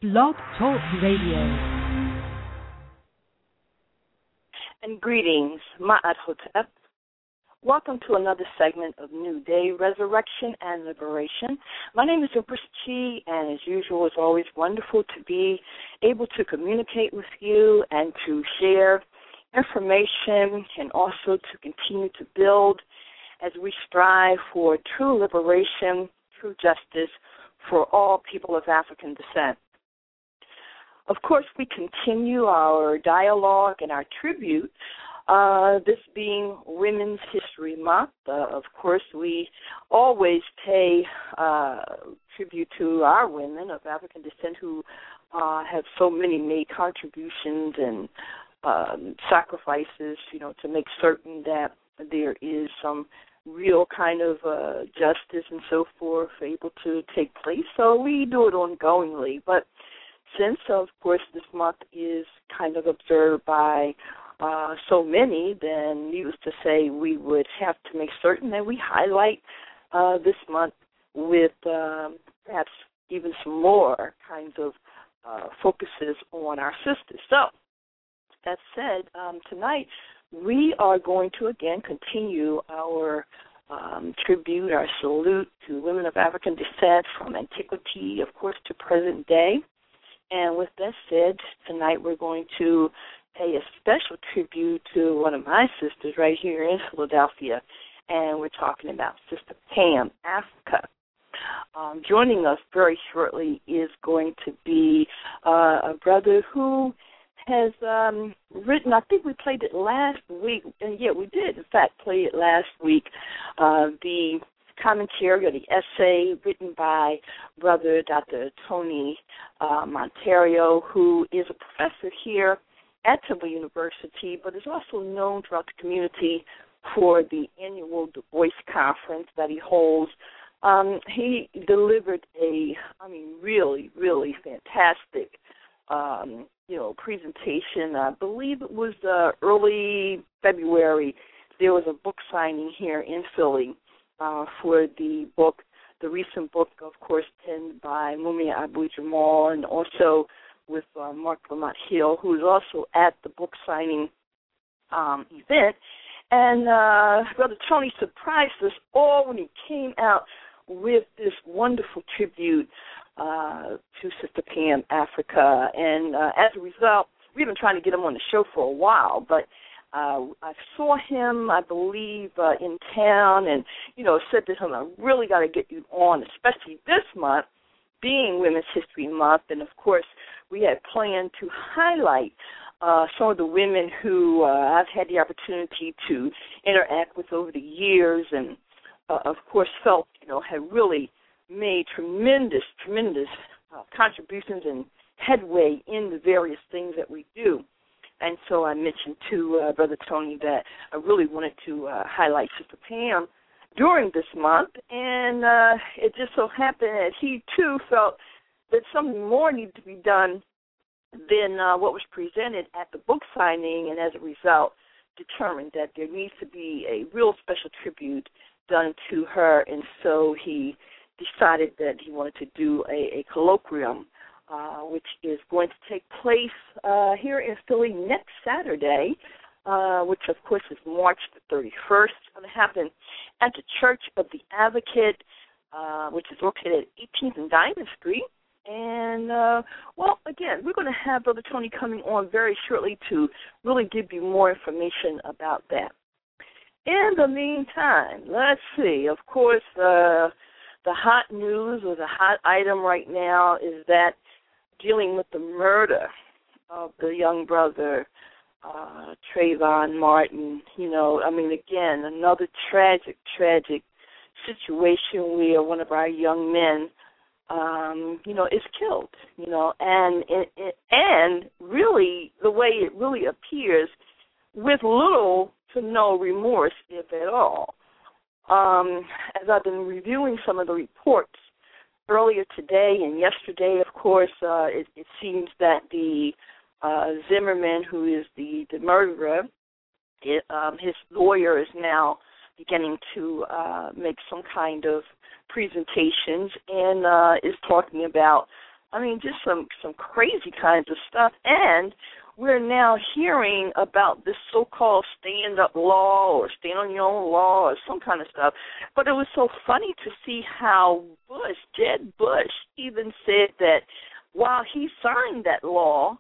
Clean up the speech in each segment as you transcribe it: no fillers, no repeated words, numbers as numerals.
Blog Talk Radio. And greetings, Ma'at Hotep. Welcome to another segment of New Day, Resurrection and Liberation. My name is Empress Chi, and as usual, it's always wonderful to be able to communicate with you and to share information and also to continue to build as we strive for true liberation, true justice for all people of African descent. Of course, we continue our dialogue and our tribute, this being Women's History Month. Of course, we always pay tribute to our women of African descent who have so many made contributions and sacrifices, to make certain that there is some real kind of justice and so forth able to take place. So we do it ongoingly. But since, of course, this month is kind of observed by so many, then needless to say, we would have to make certain that we highlight this month with perhaps even some more kinds of focuses on our sisters. So, that said, tonight we are going to again continue our tribute, our salute to women of African descent from antiquity, of course, to present day. And with that said, tonight we're going to pay a special tribute to one of my sisters right here in Philadelphia, and we're talking about Sister Pam, Africa. Joining us very shortly is going to be a brother who has written, I think we played it last week, and yeah, we did, in fact, play it last week, the commentary or the essay written by Brother Dr. Tony Montario, who is a professor here at Temple University, but is also known throughout the community for the annual Du Bois Conference that he holds. He delivered a, really, really fantastic presentation. I believe it was early February. There was a book signing here in Philly for the book, the recent book, of course, penned by Mumia Abu-Jamal, and also with Mark Lamont Hill, who is also at the book signing event. And Brother Tony surprised us all when he came out with this wonderful tribute to Sister Pam, Africa. And as a result, we've been trying to get him on the show for a while, but I saw him, I believe, in town and, said to him, I really got to get you on, especially this month, being Women's History Month. And, of course, we had planned to highlight some of the women who I've had the opportunity to interact with over the years and, of course, felt, had really made tremendous contributions and headway in the various things that we do. And so I mentioned to Brother Tony that I really wanted to highlight Sister Pam during this month, and it just so happened that he, too, felt that something more needed to be done than what was presented at the book signing, and as a result, determined that there needs to be a real special tribute done to her, and so he decided that he wanted to do a colloquium, which is going to take place here in Philly next Saturday, which, of course, is March the 31st. It's going to happen at the Church of the Advocate, which is located at 18th and Diamond Street. And, again, we're going to have Brother Tony coming on very shortly to really give you more information about that. In the meantime, let's see. Of course, the hot news or the hot item right now is that dealing with the murder of the young brother, Trayvon Martin. Again, another tragic situation where one of our young men, is killed, and really the way it really appears with little to no remorse, if at all. As I've been reviewing some of the reports earlier today and yesterday, of course, it seems that the Zimmerman, who is the murderer, his lawyer is now beginning to make some kind of presentations and is talking about I mean, just some crazy kinds of stuff. And we're now hearing about this so-called stand-up law or stand on your own law or some kind of stuff. But it was so funny to see how Jeb Bush, even said that while he signed that law,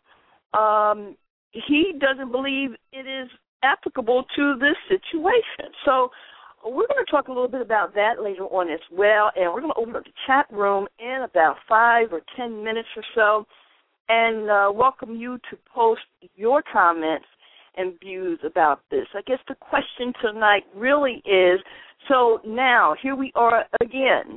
he doesn't believe it is applicable to this situation. So we're going to talk a little bit about that later on as well, and we're going to open up the chat room in about 5 or 10 minutes or so and welcome you to post your comments and views about this. I guess the question tonight really is, so now here we are again.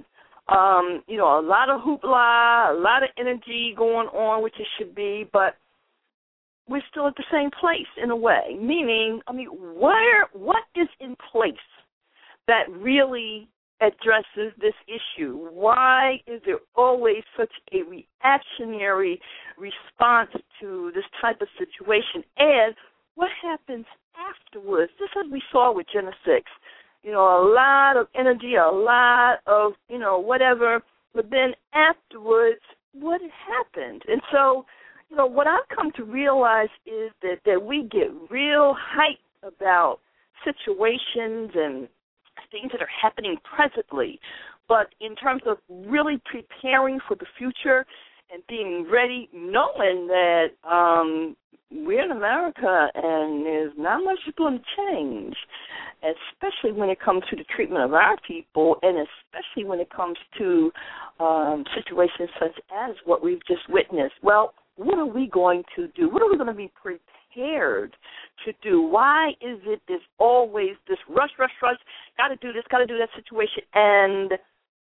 A lot of hoopla, a lot of energy going on, which it should be, but we're still at the same place in a way. Meaning, what is in place that really addresses this issue? Why is there always such a reactionary response to this type of situation? And what happens afterwards? Just as we saw with Jena 6. A lot of energy, a lot of, whatever, but then afterwards, what happened? And so, what I've come to realize is that we get real hyped about situations and things that are happening presently, but in terms of really preparing for the future and being ready, knowing that we're in America and there's not much going to change, especially when it comes to the treatment of our people and especially when it comes to situations such as what we've just witnessed. Well, what are we going to do? What are we going to be prepared to do? Why is it there's always this rush, got to do this, got to do that situation, and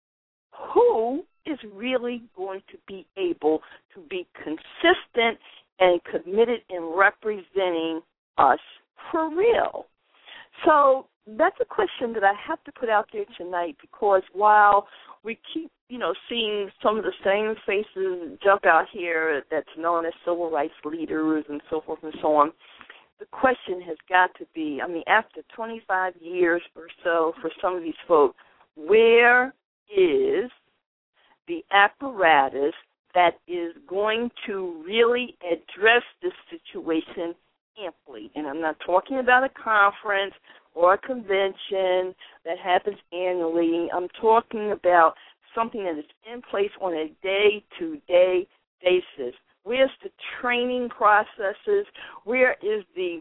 who is really going to be able to be consistent and committed in representing us for real? So that's a question that I have to put out there tonight, because while we keep, seeing some of the same faces jump out here that's known as civil rights leaders and so forth and so on, the question has got to be, after 25 years or so for some of these folks, where is the apparatus that is going to really address this situation amply? And I'm not talking about a conference or a convention that happens annually. I'm talking about something that is in place on a day-to-day basis. Where's the training processes? Where is the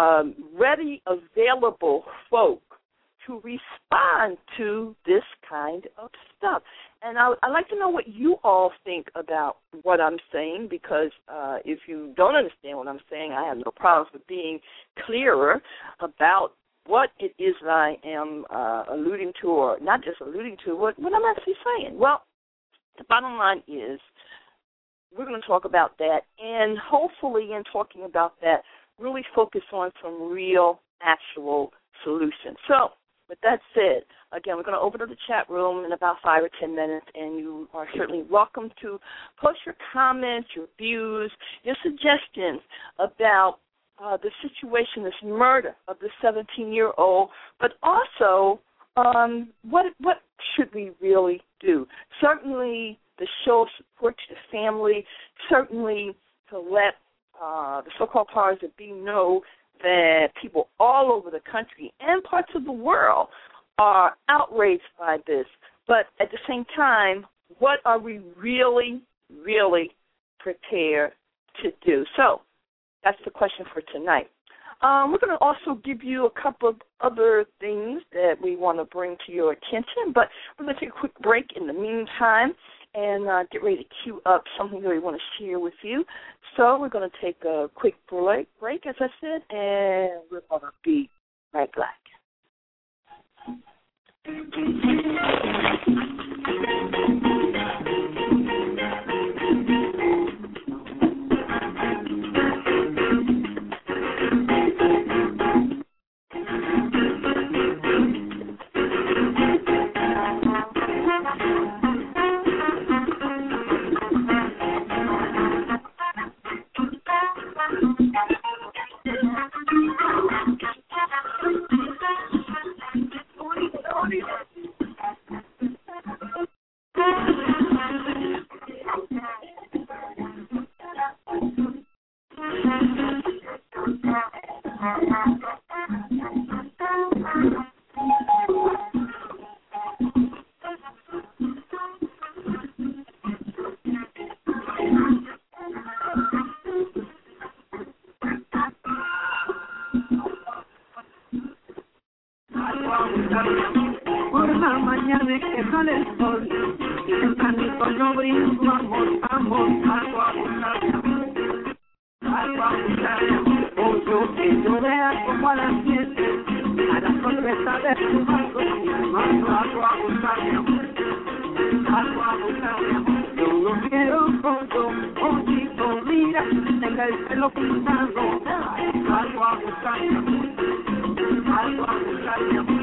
ready, available folk to respond to this kind of stuff? And I'd like to know what you all think about what I'm saying, because if you don't understand what I'm saying, I have no problems with being clearer about what it is that I am alluding to, or not just alluding to, what I'm actually saying. Well, the bottom line is we're going to talk about that, and hopefully in talking about that, really focus on some real, actual solutions. So, with that said, again, we're going to open up the chat room in about 5 or 10 minutes, and you are certainly welcome to post your comments, your views, your suggestions about the situation, this murder of the 17-year-old, but also what should we really do? Certainly the show of support to the family, certainly to let the so-called powers that be know that people all over the country and parts of the world are outraged by this. But at the same time, what are we really, really prepared to do? So that's the question for tonight. We're going to also give you a couple of other things that we want to bring to your attention, but we're going to take a quick break in the meantime and get ready to queue up something that we want to share with you. So we're going to take a quick break, as I said, and we're going to be right back. veas como la sientes, a la sorpresa de tu mango, algo a buscar mi amor, algo a buscar mi amor. Yo lo quiero pronto, ojito, mira, tenga el pelo pintando, algo a buscar mi amor, algo a buscar mi amor.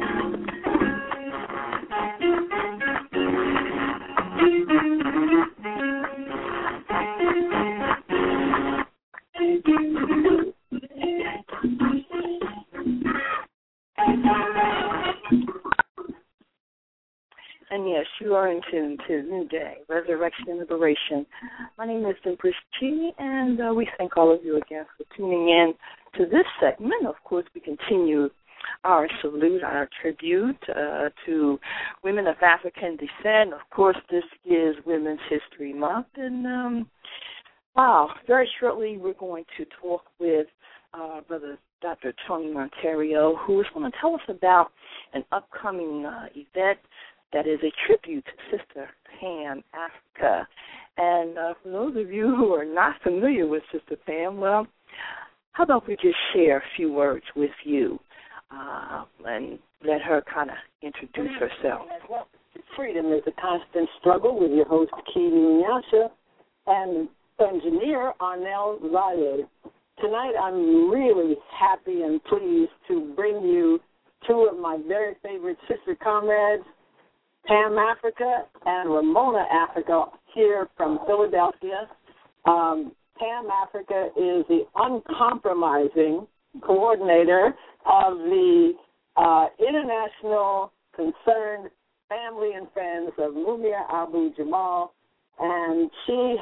And yes, you are in tune to New Day, Resurrection and Liberation. My name is Empress G, and we thank all of you again for tuning in to this segment. Of course, we continue our salute, our tribute to women of African descent. Of course, this is Women's History Month, and very shortly we're going to talk with Brother Dr. Tony Montario, who is going to tell us about an upcoming event that is a tribute to Sister Pam Africa. And for those of you who are not familiar with Sister Pam, well, how about we just share a few words with you and let her kind of introduce herself. Freedom is a constant struggle with your host, Keely Nyasha, and engineer Arnell Riley. Tonight I'm really happy and pleased to bring you two of my very favorite sister comrades, Pam Africa and Ramona Africa, here from Philadelphia. Pam Africa is the uncompromising coordinator of the International Concerned Family and Friends of Mumia Abu Jamal, and she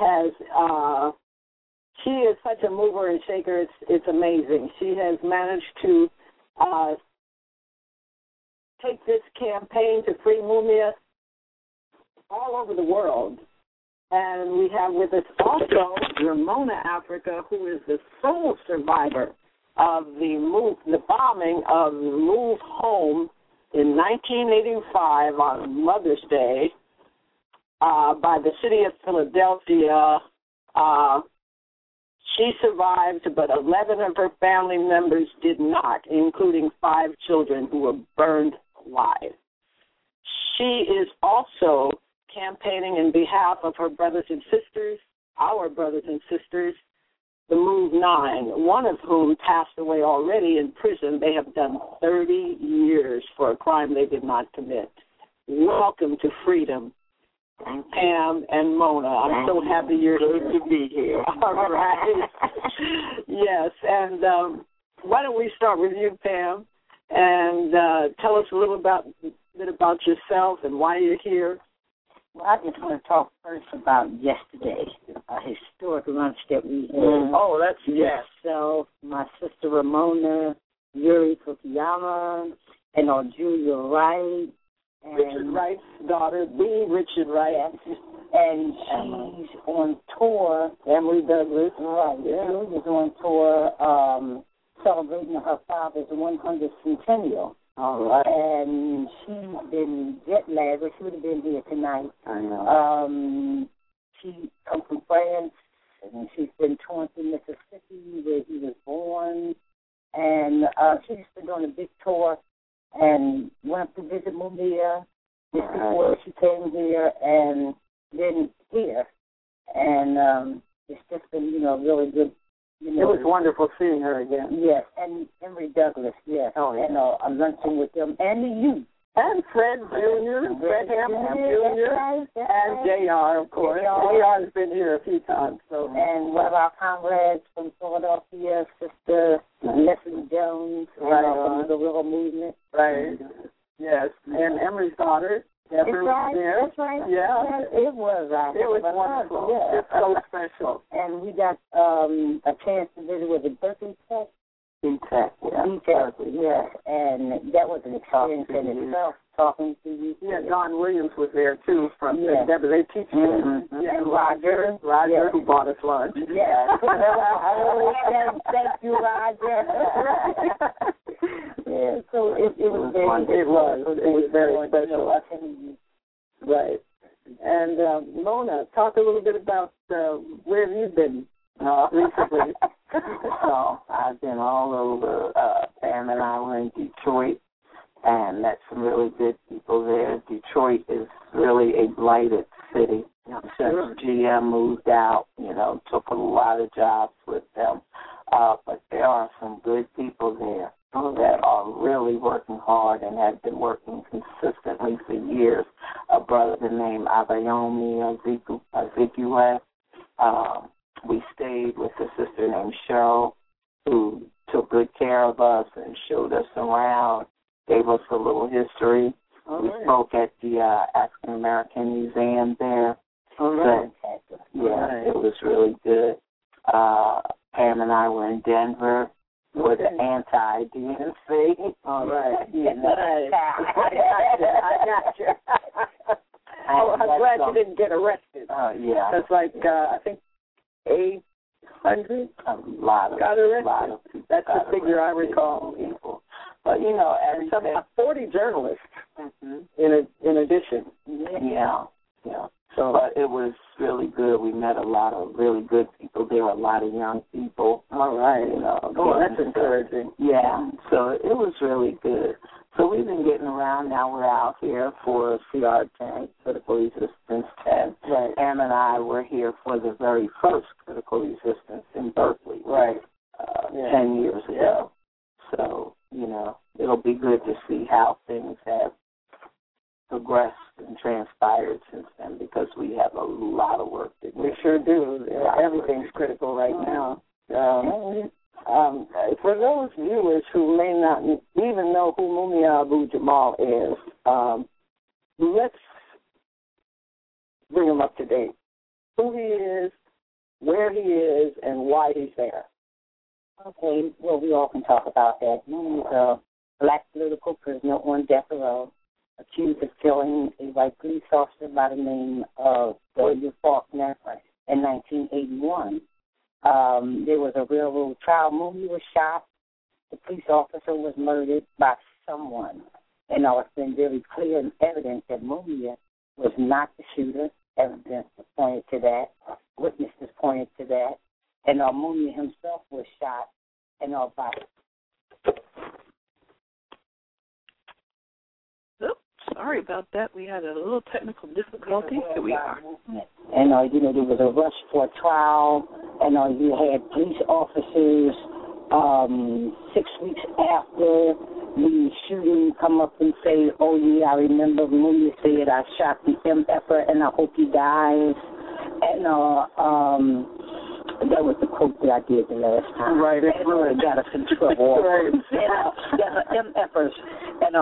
is such a mover and shaker. It's amazing. She has managed to take this campaign to free Mumia all over the world. And we have with us also Ramona Africa, who is the sole survivor of the bombing of Move Home in 1985 on Mother's Day by the city of Philadelphia. She survived, but 11 of her family members did not, including 5 children who were burned alive. She is also campaigning in behalf of her brothers and sisters, our brothers and sisters, the Move 9, one of whom passed away already in prison. They have done 30 years for a crime they did not commit. Welcome to freedom, Pam and Mona. I'm so happy you're here. Good to be here. All right. Yes, and why don't we start with you, Pam, and tell us a little bit about yourself and why you're here. Well, I just want to talk first about yesterday, a historic lunch that we had. Oh, that's yes. So my sister Ramona, Yuri Fukuyama, and Julia Wright. And Richard Wright's daughter, the Richard Wright. Yes. And she's on tour. Emily Douglas. Right. Yeah. Julie's on tour celebrating her father's 100th centennial. All right. And she's been jet lagged, but she would have been here tonight. I know. She comes from France, and she's been torn through Mississippi, where he was born. And she's been doing a big tour and went up to visit Mumia just before she came here and then here. And it's just been, really good. It was wonderful seeing her again. Yes, and Emory Douglas, yes. Oh, yeah. And I'm lunching with them and the youth. And Fred Jr., Fred Hammond Jr., right, and JR, of course. JR has been here a few times. So. And one of our comrades from Philadelphia, Sister Leslie Jones, from the Willow Movement. Right. Yes, and Emory's daughter. That's right. Yeah. It was. It was wonderful. Yeah. It's so special. And we got a chance to visit with the Berkeley Tech. Tech, yes. And that was an experience in itself, talking to you. Yeah, Don Williams was there, too, from they teach there. Mm-hmm. Yeah, and Roger, who bought us lunch. Yeah. Thank you, Roger. Yeah, so it was very fun. It was very special. Right. And Mona, talk a little bit about where have you been recently? So I've been all over. Pam and I were in Detroit and met some really good people there. Detroit is really a blighted city. Since GM moved out, took a lot of jobs with them. But there are some good people there that are really working hard and have been working consistently for years. A brother named Abayomi Ezekiel. We stayed with a sister named Cheryl, who took good care of us and showed us around, gave us a little history. We spoke at the African American Museum there. It was really good. Pam and I were in Denver with the anti-DNC. All right. I got you. I'm glad you didn't get arrested. Yeah. That's like, I think, 800 got arrested. That's the figure I recall. People. But, and some 40 journalists in addition. Yeah. So, but it was really good. We met a lot of really good people. There were a lot of young people. All right. That's encouraging. Yeah. So it was really good. So we've been getting around. Now we're out here for CR10, Critical Resistance 10. Right. Em and I were here for the very first Critical Resistance in Berkeley. Right. 10 years ago. So, it'll be good to see how things have progressed and transpired since then, because we have a lot of work to do. We sure do. Everything's critical right now. For those viewers who may not even know who Mumia Abu-Jamal is, let's bring him up to date. Who he is, where he is, and why he's there. Okay, well, we all can talk about that. He's a black political prisoner on death row, accused of killing a white police officer by the name of William Faulkner in 1981. There was a railroad trial. Mumia was shot. The police officer was murdered by someone. And it's been very clear and evident that Mumia was not the shooter. Evidence pointed to that. Witnesses pointed to that. And Mumia himself was shot and by. Sorry about that. We had a little technical difficulty. Here we are. And, there was a rush for a trial, and you had police officers 6 weeks after the shooting come up and say, oh, yeah, I remember Mumia said, I shot the MFer and I hope he dies. And that was the quote that I did the last time. Right. It really got us in trouble. Right. MFers, and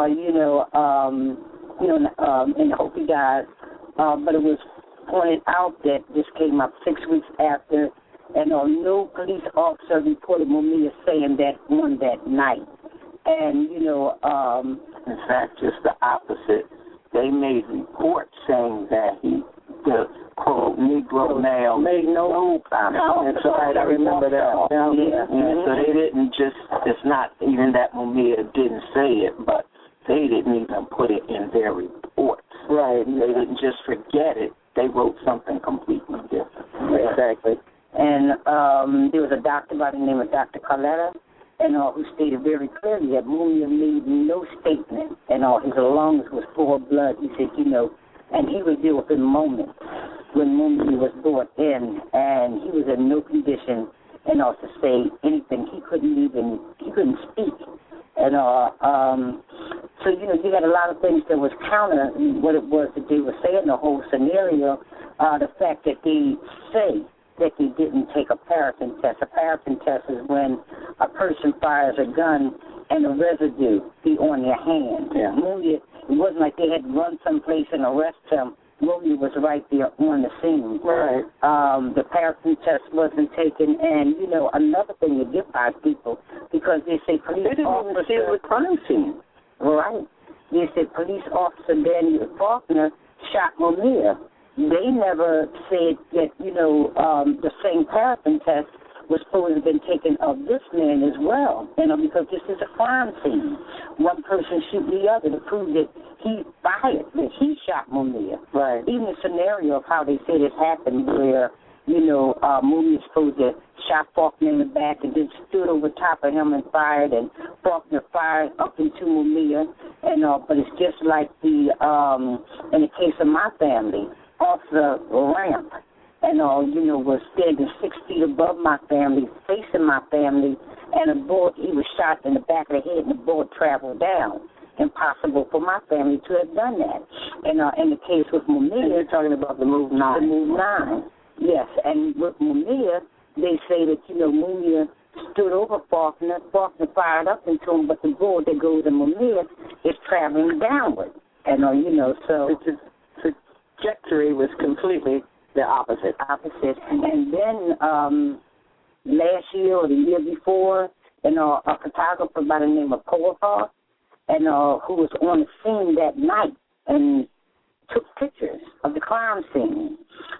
and I hope he died. But it was pointed out that this came up 6 weeks after, and no police officer reported Mumia saying that on that night. And, in fact, just the opposite. They made reports saying that the quote, Negro male made no comment. That's right, I remember that. Yeah. So they didn't just, it's not even that Mumia didn't say it, but they didn't even put it in their reports. Right. They didn't just forget it. They wrote something completely different. Exactly. And there was a doctor by the name of Dr. Carletta, and who stated very clearly that Mumia made no statement, and his lungs was full of blood. He said, and he was there within moments when Mumia was brought in, and he was in no condition, to say anything. He couldn't speak. And so you got a lot of things that was counter what it was that they were saying, the whole scenario. The fact that they say that they didn't take a paraffin test. A paraffin test is when a person fires a gun and the residue be on their hand. Yeah. Mumia, it wasn't like they had to run someplace and arrest him. Mumia was right there on the scene. Right. The paraffin test wasn't taken, and another thing to get by people, because they say police they didn't officer, even see the crime scene. Right. They said police officer Daniel Faulkner shot Mumia. They never said that the same paraffin test was supposed to have been taken of this man as well, because this is a crime scene. One person shoot the other to prove that he fired, that he shot Mumia. Right. Even the scenario of how they said it happened, where Mumia is supposed to shot Faulkner in the back and then stood over top of him and fired, and Faulkner fired up into Mumia, but it's just like in the case of my family, off the ramp, was standing 6 feet above my family, facing my family, and a bullet, he was shot in the back of the head, and the bullet traveled down. Impossible for my family to have done that. And in the case with Mumia, you're talking about the Move 9. The Move 9, yes. And with Mumia, they say that, Mumia stood over Faulkner. Faulkner fired up into him, but the bullet that goes in Mumia is traveling downward. So the trajectory was completely the opposite. And then last year or the year before, a photographer by the name of Kohlhoff, who was on the scene that night and took pictures of the crime scene,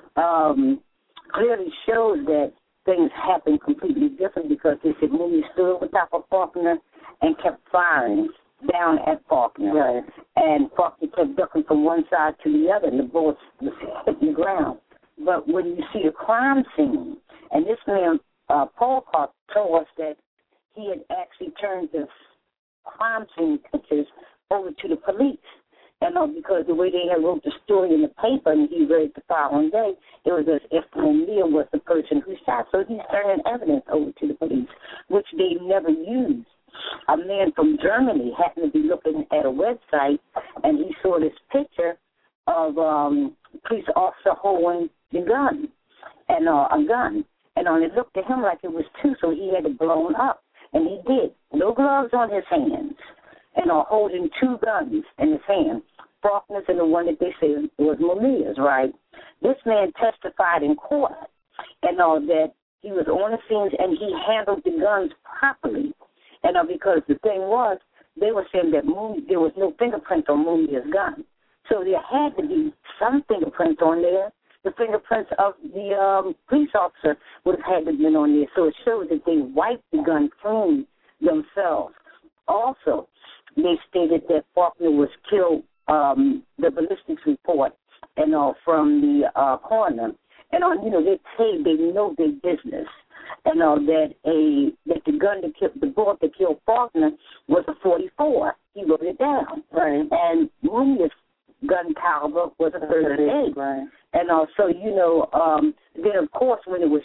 clearly shows that things happened completely different, because they said Mumia stood over top of Faulkner and kept firing down at Faulkner. Right. And Faulkner kept ducking from one side to the other, and the bullets was hitting the ground. But when you see the crime scene, and this man, Paul Clark, told us that he had actually turned the crime scene pictures over to the police. Because the way they had wrote the story in the paper and he read it the following day, it was as if Mumia was the person who shot. So he's turning evidence over to the police, which they never used. A man from Germany happened to be looking at a website, and he saw this picture of a police officer holding the gun, and a gun. And it looked to him like it was two, so he had it blown up. And he did. No gloves on his hands, and holding two guns in his hand. Faulkner's and the one that they say was Mumia's, right? This man testified in court, and that he was on the scenes and he handled the guns properly. Because the thing was, they were saying that there was no fingerprint on Mumia's gun. So there had to be some fingerprints on there. The fingerprints of the police officer would have had to have been on there. So it shows that they wiped the gun clean themselves. Also, they stated that Faulkner was killed, the ballistics report, from the coroner. They say they know their business. That the gun that killed, the bullet that killed Faulkner was a .44. He wrote it down. Right. And Mumia's gun caliber was a .38. Right. And so, then of course when it was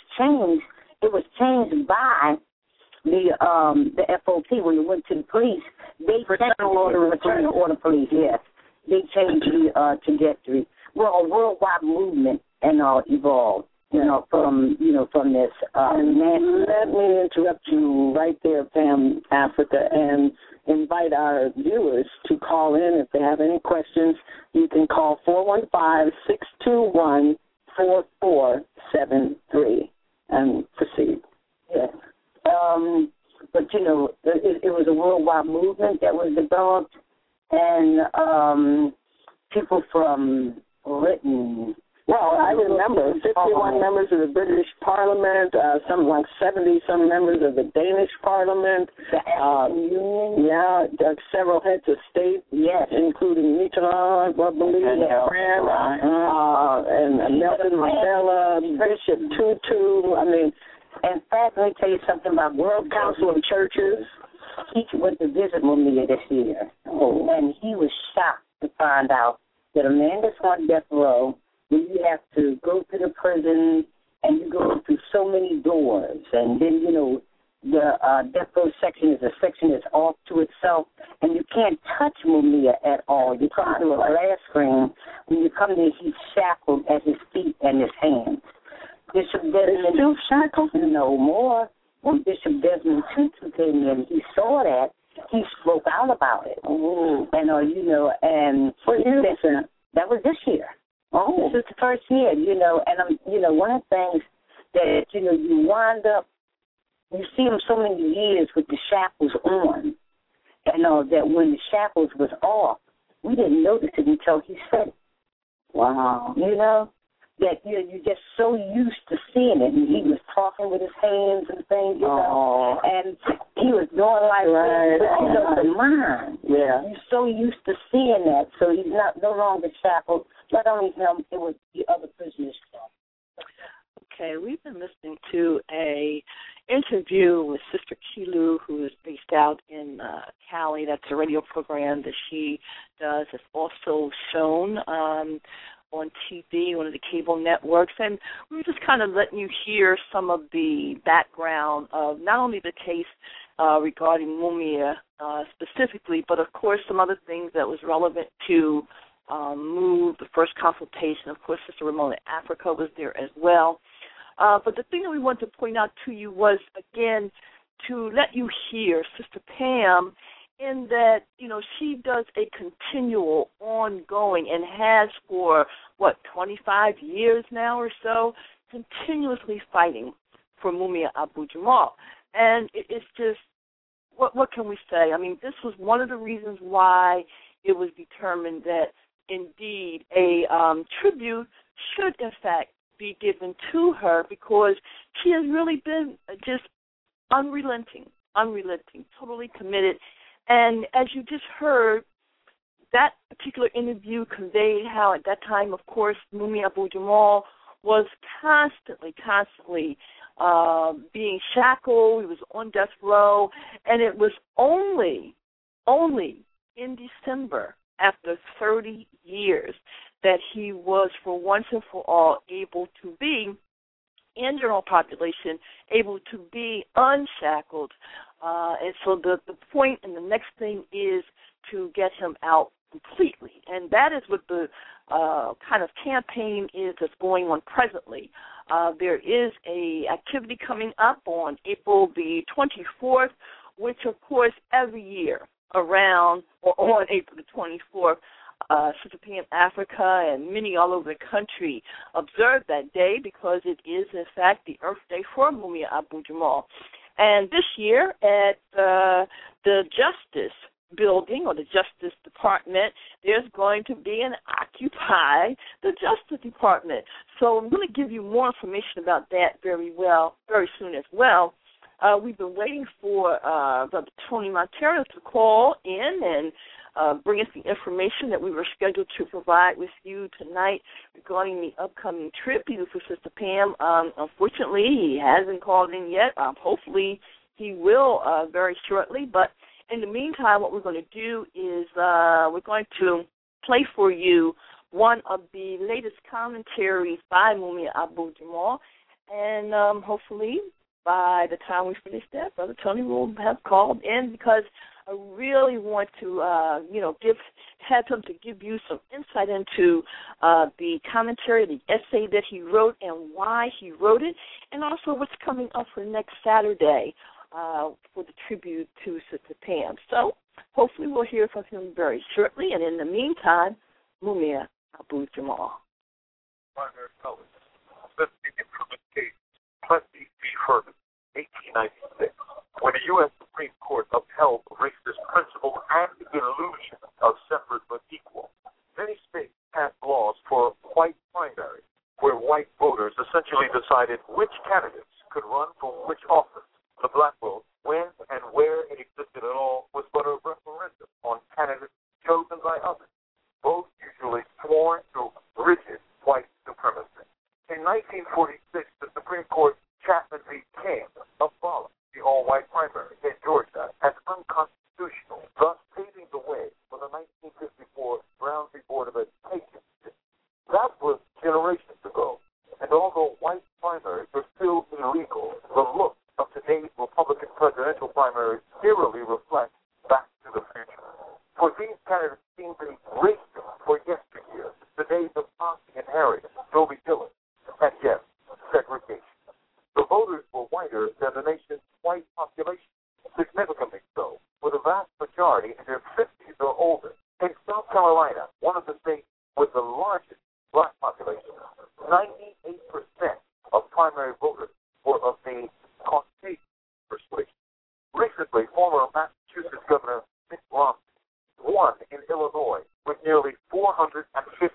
changed by the FOP when it went to the police. They fraternal order police, yes. They changed the trajectory. Well, a worldwide movement evolved. From this. And let me interrupt you right there, Pam Africa, and invite our viewers to call in if they have any questions. You can call 415-621-4473 and proceed. Yes. But, it was a worldwide movement that was developed, and people from Britain. Well, I remember 51 members of the British Parliament, something like 70-some members of the Danish Parliament. The African Union. Yeah, several heads of state, yes, including Mitterrand, I believe, and Nelson Mandela, Bishop Tutu. In fact, let me tell you something about World Council of Churches. He went to visit Mumia this year, and he was shocked to find out that a man that's on death row, when you have to go to the prison and you go through so many doors, and then, the death row section is a section that's off to itself, and you can't touch Mumia at all. You come to a glass screen. When you come there, he's shackled at his feet and his hands. Bishop Desmond still shackled? No more. When Bishop Desmond Tutu came in, he saw that. He spoke out about it. Oh. And and what year was that? That was this year. Oh, this is the first year. And one of the things that you wind up, you see him so many years with the shackles on, and that when the shackles was off, we didn't notice it until he said it. Wow. That you're just so used to seeing it, and he was talking with his hands and things, and he was doing like that, but the mind. Yeah. You're so used to seeing that, so he's no longer shackled. Not only him, it was the other prisoners. Okay, we've been listening to a interview with Sister Kilu, who is based out in Cali. That's a radio program that she does. It's also shown on TV, one of the cable networks. And we were just kind of letting you hear some of the background of not only the case regarding Mumia specifically, but, of course, some other things that was relevant to MOVE, the first consultation. Of course, Sister Ramona Africa was there as well. But the thing that we want to point out to you was, again, to let you hear Sister Pam in that, you know, she does a continual, ongoing, and has for, 25 years now or so, continuously fighting for Mumia Abu-Jamal. And it's just, what can we say? I mean, this was one of the reasons why it was determined that, indeed, a tribute should, in fact, be given to her, because she has really been just unrelenting, totally committed. And as you just heard, that particular interview conveyed how at that time, of course, Mumia Abu-Jamal was constantly being shackled. He was on death row. And it was only in December, after 30 years, that he was, for once and for all, able to be, in general population, able to be unshackled. And so the point and the next thing is to get him out completely. And that is what the kind of campaign is that's going on presently. There is a activity coming up on April the 24th, which, of course, every year around or on April the 24th, Sister Pam Africa and many all over the country observe that day, because it is, in fact, the Earth Day for Mumia Abu-Jamal. And this year at the Justice Building, or the Justice Department, there's going to be an Occupy the Justice Department. So I'm going to give you more information about that very soon as well. We've been waiting for Brother Tony Montero to call in and bring us the information that we were scheduled to provide with you tonight regarding the upcoming trip, either for Sister Pam. Unfortunately, he hasn't called in yet. Hopefully he will very shortly. But in the meantime, what we're going to do is we're going to play for you one of the latest commentaries by Mumia Abu-Jamal, and hopefully by the time we finish that, Brother Tony will have called in, because I really want to, have him to give you some insight into the commentary, the essay that he wrote and why he wrote it, and also what's coming up for next Saturday for the tribute to Sister Pam. So hopefully we'll hear from him very shortly, and in the meantime, Mumia Abu-Jamal. Primary colors. Since the improvement case, Plessy v. Ferguson, 1896, when the U.S. Supreme Court upheld the racist principle and illusion of separate but equal, many states passed laws for white primaries, where white voters essentially decided which candidates could run for which office. The black vote, when and where it existed at all, was but a referendum on candidates chosen by others, both usually sworn to rigid white supremacy. In 1946, the Supreme Court Chapman v. King abolished the all-white primary in Georgia as unconstitutional, thus paving the way for the 1954 Brown v. Board of Education. That was generations ago, and although white primaries are still illegal, the look of today's Republican presidential primaries eerily reflects back to the future. For these candidates seem to be racing for yesteryear, the days of Ossey and Harriet, Toby Dillon, and yes, segregation. The voters were whiter than the nation's white population, significantly so, with a vast majority in their 50s or older. In South Carolina, one of the states with the largest black population, 98% of primary voters were of the Caucasian persuasion. Recently, former Massachusetts Governor Mitt Romney won in Illinois with nearly 450,000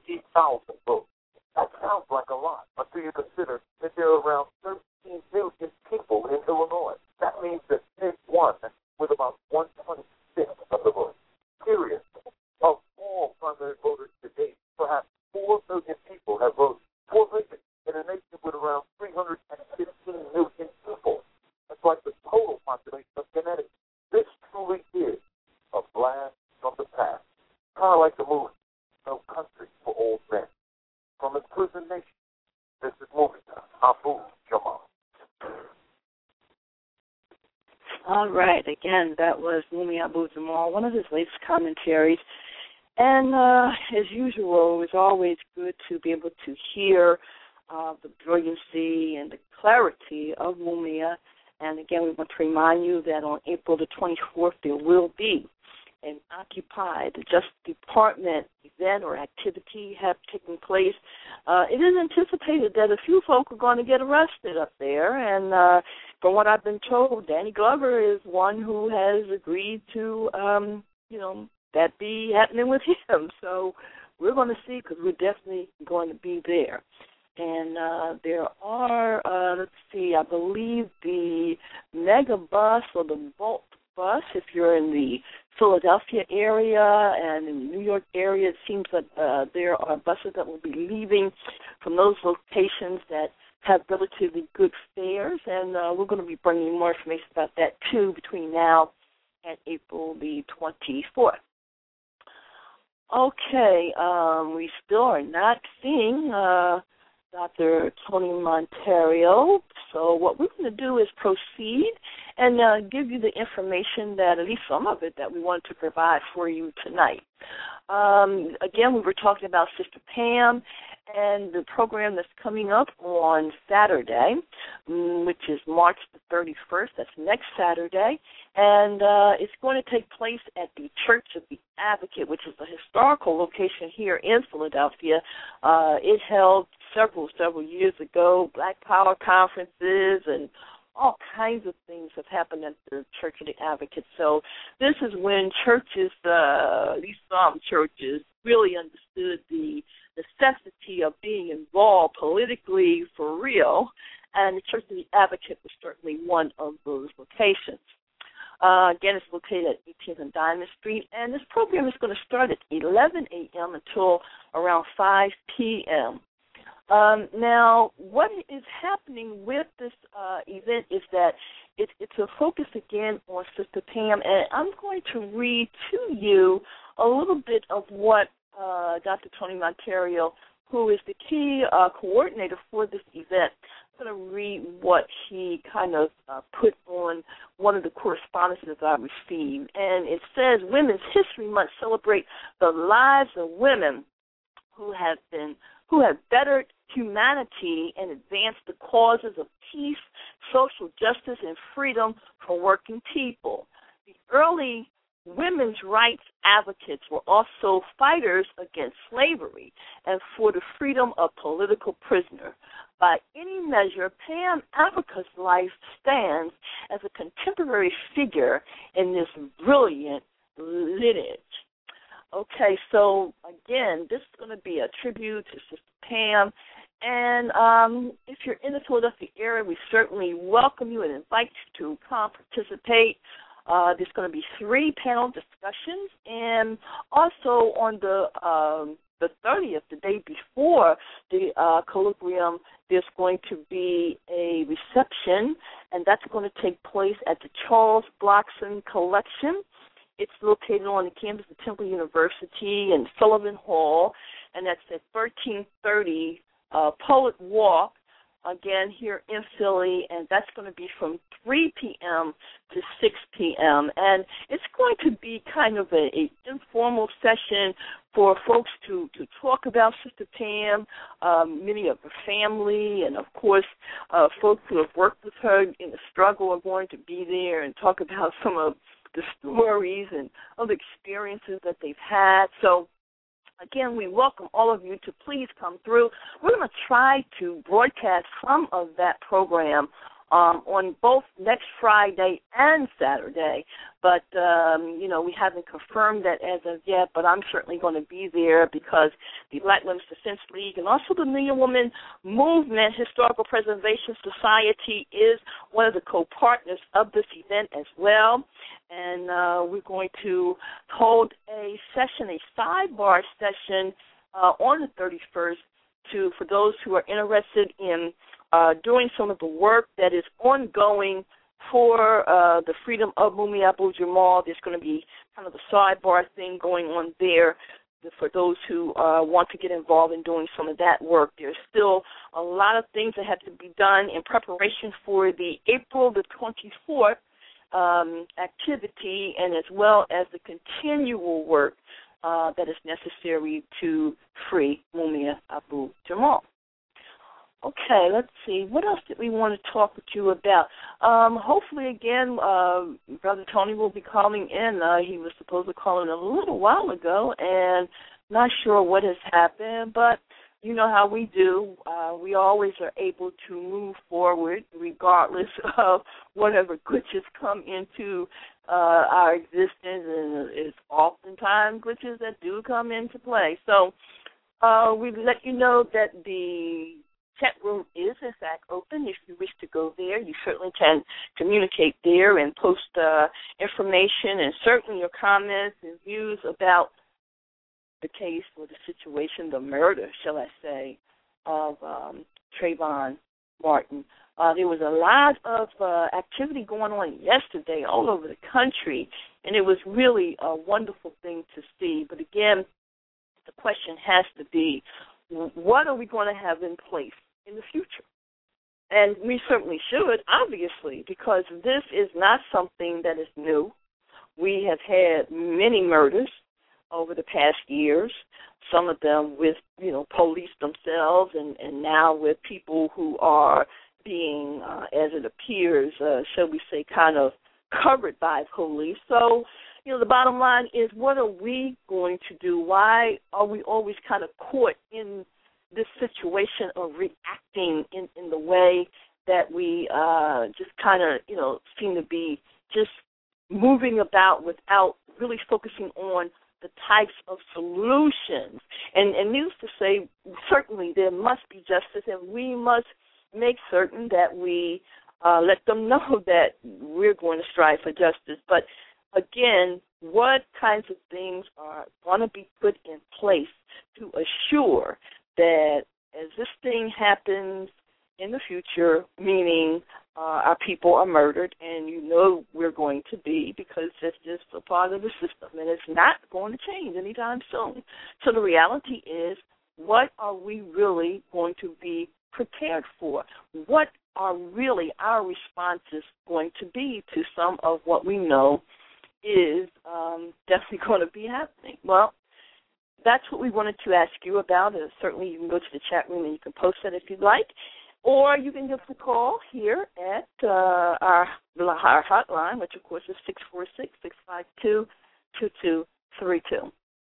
votes. That sounds like a lot until you consider that there are around 13 million people in Illinois. That means that Mitt won with about 1/26 of the vote. Seriously, of all primary voters to date, perhaps 4 million people have voted. 4 million in a nation with around 380 All right. Again, that was Mumia Abu-Jamal, one of his latest commentaries. And as usual, it's always good to be able to hear the brilliancy and the clarity of Mumia. And again, we want to remind you that on April the 24th, there will be an Occupy the Justice Department event or activity have taken place. It is anticipated that a few folk are going to get arrested up there, and from what I've been told, Danny Glover is one who has agreed to, that be happening with him. So we're going to see, because we're definitely going to be there. And there are, let's see, I believe the Mega Bus or the Bolt Bus, if you're in the Philadelphia area and in the New York area, it seems that there are buses that will be leaving from those locations that have relatively good fares, and we're going to be bringing you more information about that, too, between now and April the 24th. Okay, we still are not seeing Dr. Tony Montario. So what we're going to do is proceed and give you the information that, at least some of it, that we wanted to provide for you tonight. Again, we were talking about Sister Pam and the program that's coming up on Saturday, which is March the 31st. That's next Saturday. And it's going to take place at the Church of the Advocate, which is a historical location here in Philadelphia. It held several years ago Black Power conferences, and all kinds of things have happened at the Church of the Advocate. So this is when churches, at least some churches, really understood the necessity of being involved politically for real, and the Church of the Advocate was certainly one of those locations. Again, it's located at 18th and Diamond Street, and this program is going to start at 11 a.m. until around 5 p.m. Now, what is happening with this event is that it's a focus again on Sister Pam, and I'm going to read to you a little bit of what Dr. Tony Montario, who is the key coordinator for this event, I'm going to read what he kind of put on one of the correspondences I received. And it says, Women's History Month celebrate the lives of women who have bettered humanity and advanced the causes of peace, social justice, and freedom for working people. The early women's rights advocates were also fighters against slavery and for the freedom of political prisoners. By any measure, Pam Africa's life stands as a contemporary figure in this brilliant lineage. Okay, so again, this is going to be a tribute to Sister Pam. And if you're in the Philadelphia area, we certainly welcome you and invite you to come participate. There's going to be 3 panel discussions, and also on the 30th, the day before the colloquium, there's going to be a reception, and that's going to take place at the Charles Blockson Collection. It's located on the campus of Temple University in Sullivan Hall, and that's at 1330 Poet Walk, again, here in Philly, and that's going to be from 3 p.m. to 6 p.m. And it's going to be kind of an informal session for folks to talk about Sister Pam, many of her family, and, of course, folks who have worked with her in the struggle are going to be there and talk about some of the stories and other experiences that they've had. So, again, we welcome all of you to please come through. We're going to try to broadcast some of that program on both next Friday and Saturday. But, we haven't confirmed that as of yet, but I'm certainly going to be there because the Black Women's Defense League and also the Million Woman Movement Historical Preservation Society is one of the co-partners of this event as well. And we're going to hold a session, a sidebar session on the 31st for those who are interested in doing some of the work that is ongoing for the freedom of Mumia Abu-Jamal. There's going to be kind of a sidebar thing going on there for those who want to get involved in doing some of that work. There's still a lot of things that have to be done in preparation for the April the 24th activity and as well as the continual work that is necessary to free Mumia Abu-Jamal. Okay, let's see. What else did we want to talk with you about? Hopefully, again, Brother Tony will be calling in. He was supposed to call in a little while ago, and not sure what has happened, but you know how we do. We always are able to move forward regardless of whatever glitches come into our existence, and it's oftentimes glitches that do come into play. So we let you know that the chat room is, in fact, open. If you wish to go there, you certainly can communicate there and post information and certainly your comments and views about the case or the situation, the murder, shall I say, of Trayvon Martin. There was a lot of activity going on yesterday all over the country, and it was really a wonderful thing to see. But again, the question has to be, what are we going to have in place in the future? And we certainly should, obviously, because this is not something that is new. We have had many murders over the past years, some of them with, police themselves, and now with people who are being, as it appears, shall we say, kind of covered by police. So, the bottom line is, what are we going to do? Why are we always kind of caught in this situation of reacting in the way that we just kind of, seem to be just moving about without really focusing on the types of solutions? And needless to say, certainly there must be justice, and we must make certain that we let them know that we're going to strive for justice. But again, what kinds of things are going to be put in place to assure that as this thing happens in the future, meaning our people are murdered, and we're going to be, because that's just a part of the system, and it's not going to change anytime soon. So the reality is, what are we really going to be prepared for? What are really our responses going to be to some of what we know is definitely going to be happening? Well, that's what we wanted to ask you about. Certainly you can go to the chat room and you can post that if you'd like. Or you can give us a call here at our hotline, which, of course, is 646-652-2232.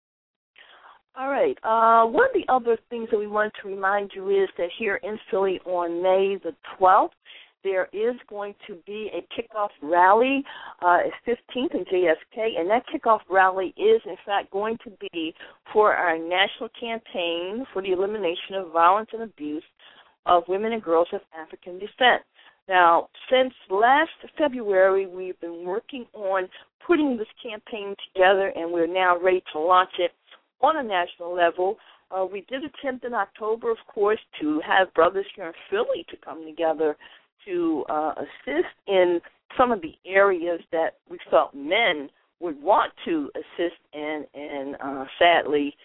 All right. One of the other things that we wanted to remind you is that here in Philly on May the 12th, there is going to be a kickoff rally at 15th and JFK, and that kickoff rally is, in fact, going to be for our national campaign for the elimination of violence and abuse of women and girls of African descent. Now, since last February, we've been working on putting this campaign together, and we're now ready to launch it on a national level. We did attempt in October, of course, to have brothers here in Philly to come together to assist in some of the areas that we felt men would want to assist in, and sadly,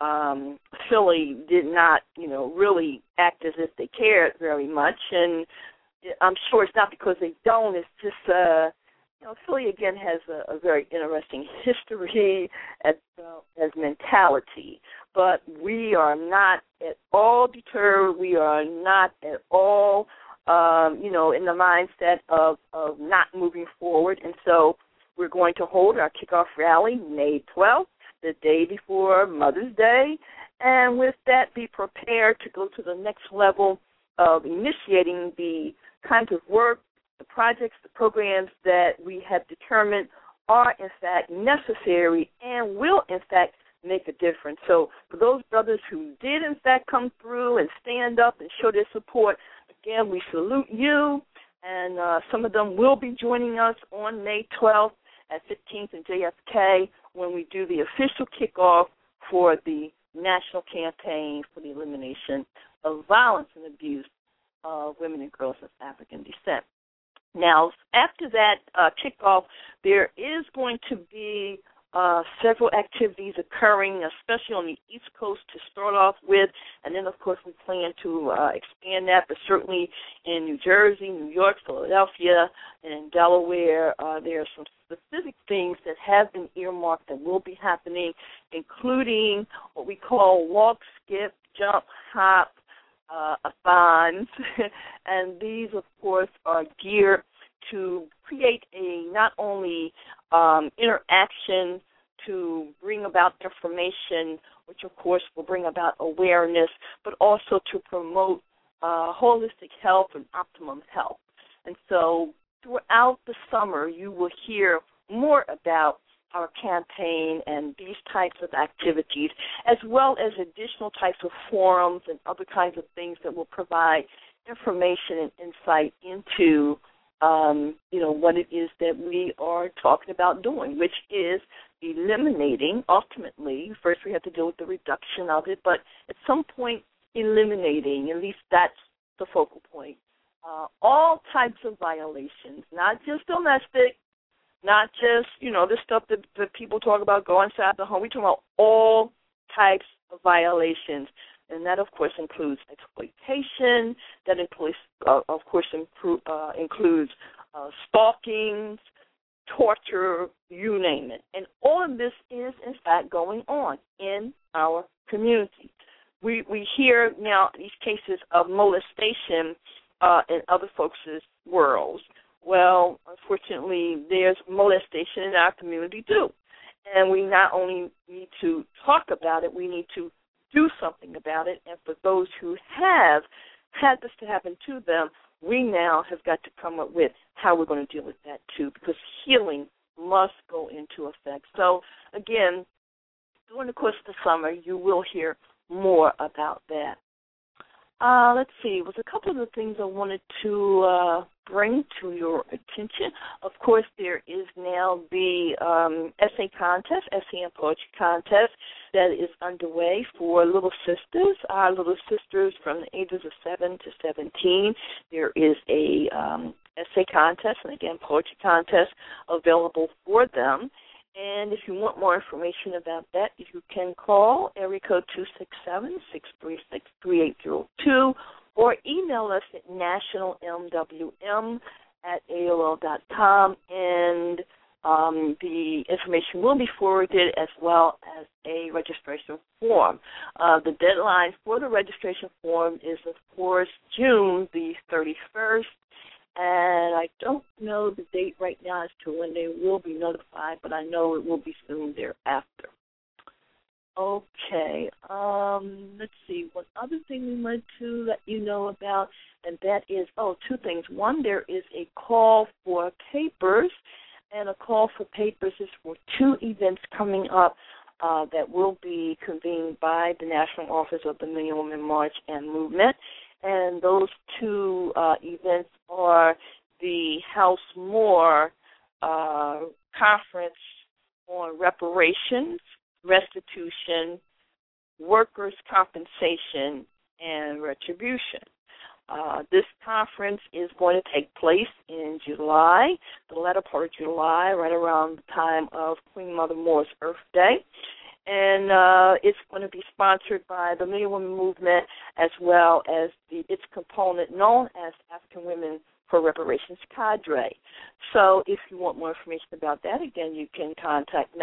Philly did not, really act as if they cared very much, and I'm sure it's not because they don't. It's just, Philly, again, has a very interesting history as well as mentality. But we are not at all deterred. We are not at all, in the mindset of not moving forward. And so we're going to hold our kickoff rally May 12th, the day before Mother's Day. And with that, be prepared to go to the next level of initiating the kinds of work, the projects, the programs that we have determined are, in fact, necessary and will, in fact, make a difference. So for those brothers who did, in fact, come through and stand up and show their support, again, we salute you. And some of them will be joining us on May 12th at 15th and JFK when we do the official kickoff for the national campaign for the elimination of violence and abuse of women and girls of African descent. Now, after that kickoff, there is going to be several activities occurring, especially on the East Coast to start off with, and then, of course, we plan to expand that, but certainly in New Jersey, New York, Philadelphia, and in Delaware, there are some specific things that have been earmarked that will be happening, including what we call walk, skip, jump, hop, a-thons, and these, of course, are geared to create a not only interaction to bring about information, which, of course, will bring about awareness, but also to promote holistic health and optimum health. And so throughout the summer, you will hear more about our campaign and these types of activities, as well as additional types of forums and other kinds of things that will provide information and insight into, what it is that we are talking about doing, which is eliminating, ultimately, first we have to deal with the reduction of it, but at some point eliminating, at least that's the focal point, all types of violations, not just domestic, not just, the stuff that people talk about, go inside the home. We're talking about all types of violations. And that, of course, includes exploitation. That, includes stalking, torture, you name it. And all of this is, in fact, going on in our community. We hear now these cases of molestation in other folks' worlds. Well, unfortunately, there's molestation in our community, too. And we not only need to talk about it, we need to do something about it. And for those who have had this to happen to them, we now have got to come up with how we're going to deal with that, too, because healing must go into effect. So, again, during the course of the summer, you will hear more about that. Let's see. There's a couple of the things I wanted to bring to your attention. Of course, there is now the essay contest, essay and poetry contest that is underway for little sisters, our little sisters from the ages of 7 to 17. There is a essay contest and, again, poetry contest available for them. And if you want more information about that, you can call area code 267-636-3802 or email us at nationalmwm@aol.com, and the information will be forwarded as well as a registration form. The deadline for the registration form is, of course, June the 31st. And I don't know the date right now as to when they will be notified, but I know it will be soon thereafter. Okay, let's see. One other thing we wanted to let you know about, and that is, two things. One, there is a call for papers, and a call for papers is for two events coming up that will be convened by the National Office of the Million Women March and Movement. And those two events are the House Moore Conference on Reparations, Restitution, Workers' Compensation, and Retribution. This conference is going to take place in July, the latter part of July, right around the time of Queen Mother Moore's Earth Day. And it's going to be sponsored by the Million Women Movement as well as its component known as African Women for Reparations Cadre. So if you want more information about that, again, you can contact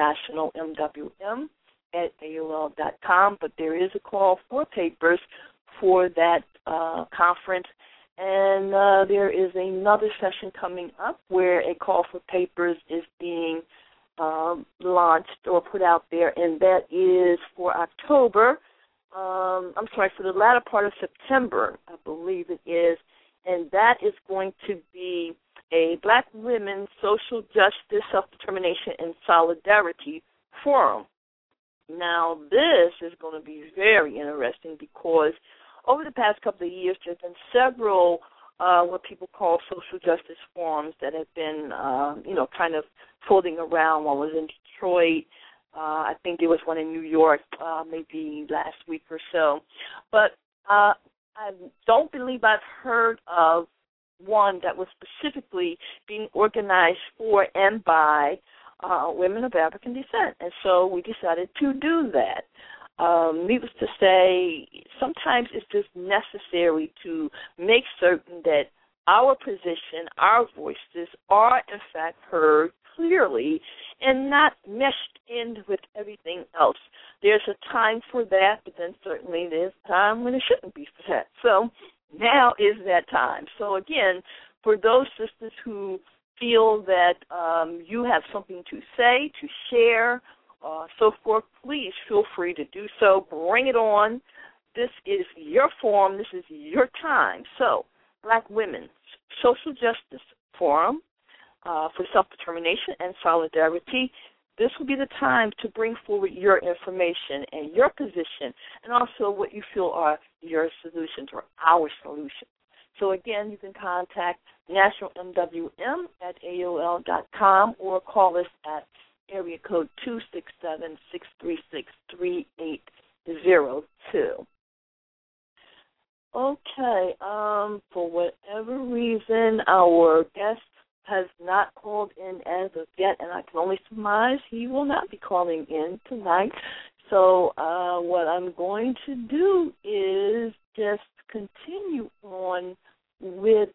nationalmwm@aol.com. But there is a call for papers for that conference. And there is another session coming up where a call for papers is being launched or put out there, and that is for October. For the latter part of September, I believe it is, and that is going to be a Black Women Social Justice, Self-Determination, and Solidarity Forum. Now, this is going to be very interesting because over the past couple of years, there's been several what people call social justice forums that have been, kind of floating around. One was in Detroit. I think there was one in New York maybe last week or so. But I don't believe I've heard of one that was specifically being organized for and by women of African descent. And so we decided to do that. Needless to say, sometimes it's just necessary to make certain that our position, our voices are in fact heard clearly and not meshed in with everything else. There's a time for that, but then certainly there's a time when it shouldn't be for that. So now is that time. So again, for those sisters who feel that you have something to say, to share, so forth, please feel free to do so. Bring it on. This is your forum. This is your time. So, Black Women's Social Justice Forum for Self-Determination and Solidarity. This will be the time to bring forward your information and your position and also what you feel are your solutions or our solutions. So, again, you can contact nationalmwm@aol.com or call us at area code 267-636-3802. Okay, for whatever reason, our guest has not called in as of yet, and I can only surmise he will not be calling in tonight. So what I'm going to do is just continue on with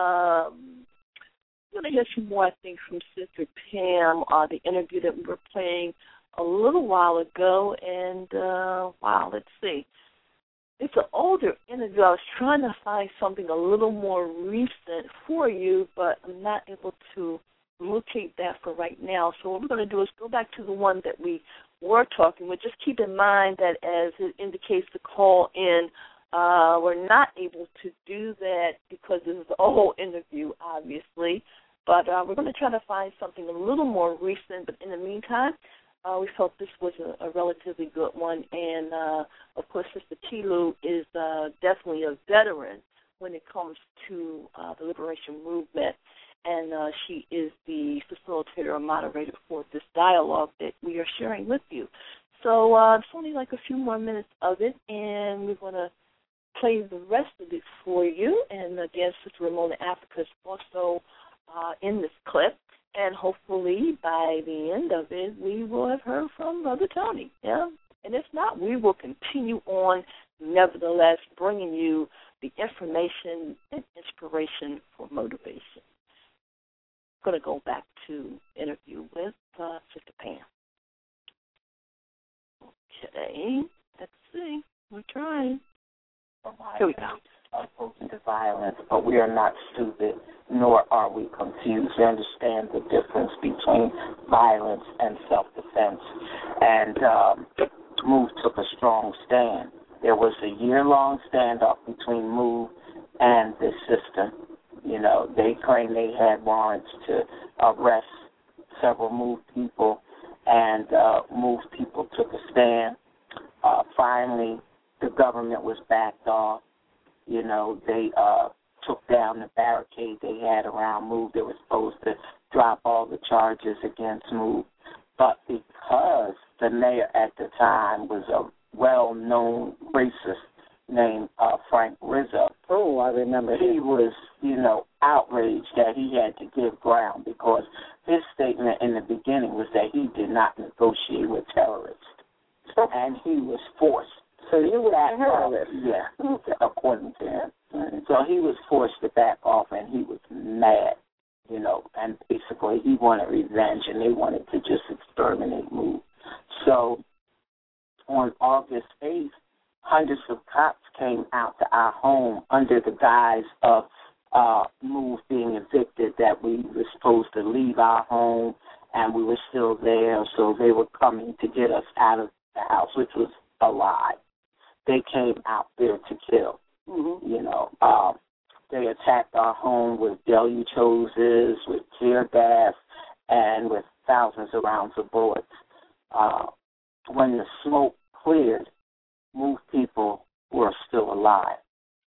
I'm going to hear some more, I think, from Sister Pam, the interview that we were playing a little while ago. And, wow, let's see. It's an older interview. I was trying to find something a little more recent for you, but I'm not able to locate that for right now. So what we're going to do is go back to the one that we were talking with. Just keep in mind that as it indicates the call in, we're not able to do that because this is a whole interview, obviously. But we're going to try to find something a little more recent. But in the meantime, we felt this was a relatively good one. And, of course, Sister Tilu is definitely a veteran when it comes to the liberation movement. And she is the facilitator or moderator for this dialogue that we are sharing with you. So it's only like a few more minutes of it, and we're going to play the rest of it for you. And again, Sister Ramona Africa is also in this clip, and hopefully by the end of it, we will have heard from Brother Tony. Yeah, and if not, we will continue on, nevertheless, bringing you the information and inspiration for motivation. I'm going to go back to interview with Sister Pam. Okay, let's see. We're trying. Here we go. Opposing to violence, but we are not stupid, nor are we confused. We understand the difference between violence and self-defense. And MOVE took a strong stand. There was a year-long standoff between MOVE and the system. You know, they claimed they had warrants to arrest several MOVE people, and MOVE people took a stand. Finally, the government was backed off. You know, they took down the barricade they had around MOVE. They were supposed to drop all the charges against MOVE. But because the mayor at the time was a well-known racist named Frank Rizzo. Oh, I remember him. He was, you know, outraged that he had to give ground because his statement in the beginning was that he did not negotiate with terrorists. And he was forced. So you were a terrorist. Yeah, according to him. So he was forced to back off, and he was mad, you know, and basically he wanted revenge, and they wanted to just exterminate MOVE. So on August 8th, hundreds of cops came out to our home under the guise of MOVE being evicted, that we were supposed to leave our home, and we were still there, so they were coming to get us out of the house, which was a lie. They came out there to kill. Mm-hmm. You know, they attacked our home with deluge hoses, with tear gas, and with thousands of rounds of bullets. When the smoke cleared, MOVE people were still alive.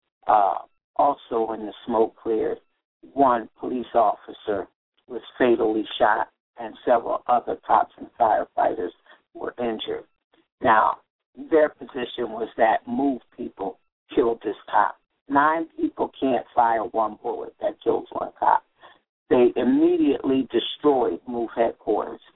Also, when the smoke cleared, one police officer was fatally shot, and several other cops and firefighters were injured. Now, their position was that MOVE people killed this cop. 9 people can't fire one bullet that kills one cop. They immediately destroyed MOVE headquarters.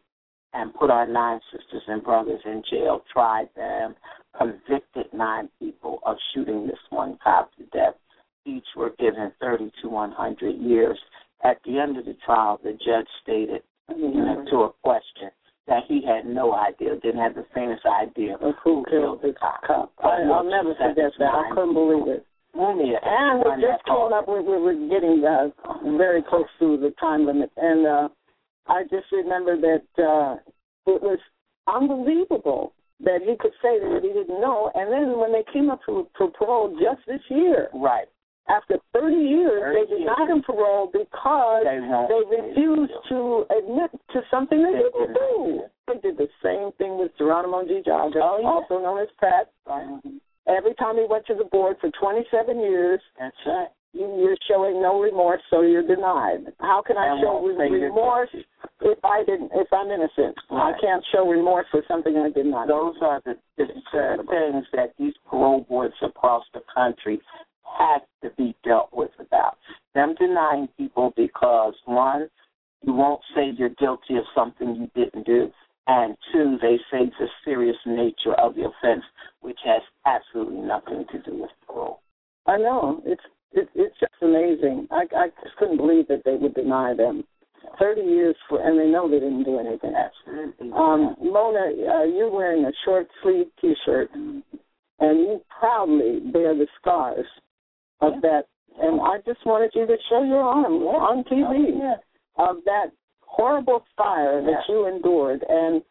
and put our 9 sisters and brothers in jail, tried them, convicted 9 people of shooting this one cop to death. Each were given 30 to 100 years. At the end of the trial, the judge stated to a question that he had no idea, didn't have the faintest idea of who killed the cop. I'll never forget that. I couldn't believe it. And we're just coming up, we're getting very close to the time limit. And I just remember that it was unbelievable that he could say that he didn't know. And then when they came up for parole just this year, right, after 30 years, they denied him parole because they refused to admit to something they didn't do. They did the same thing with Geronimo G. Jaja, also known as Pat. Every time he went to the board for 27 years, that's right, you're showing no remorse, so you're denied. How can I show remorse if I'm innocent? I can't show remorse for something I did not do. Those are the things that these parole boards across the country have to be dealt with about. Them denying people because, 1, you won't say you're guilty of something you didn't do, and 2, they say the serious nature of the offense, which has absolutely nothing to do with parole. I know. It's just amazing. I just couldn't believe that they would deny them 30 years and they know they didn't do anything. Absolutely. Mona, you're wearing a short sleeve T-shirt, and you proudly bear the scars of that. And I just wanted you to show your arm on TV of that horrible fire that you endured. And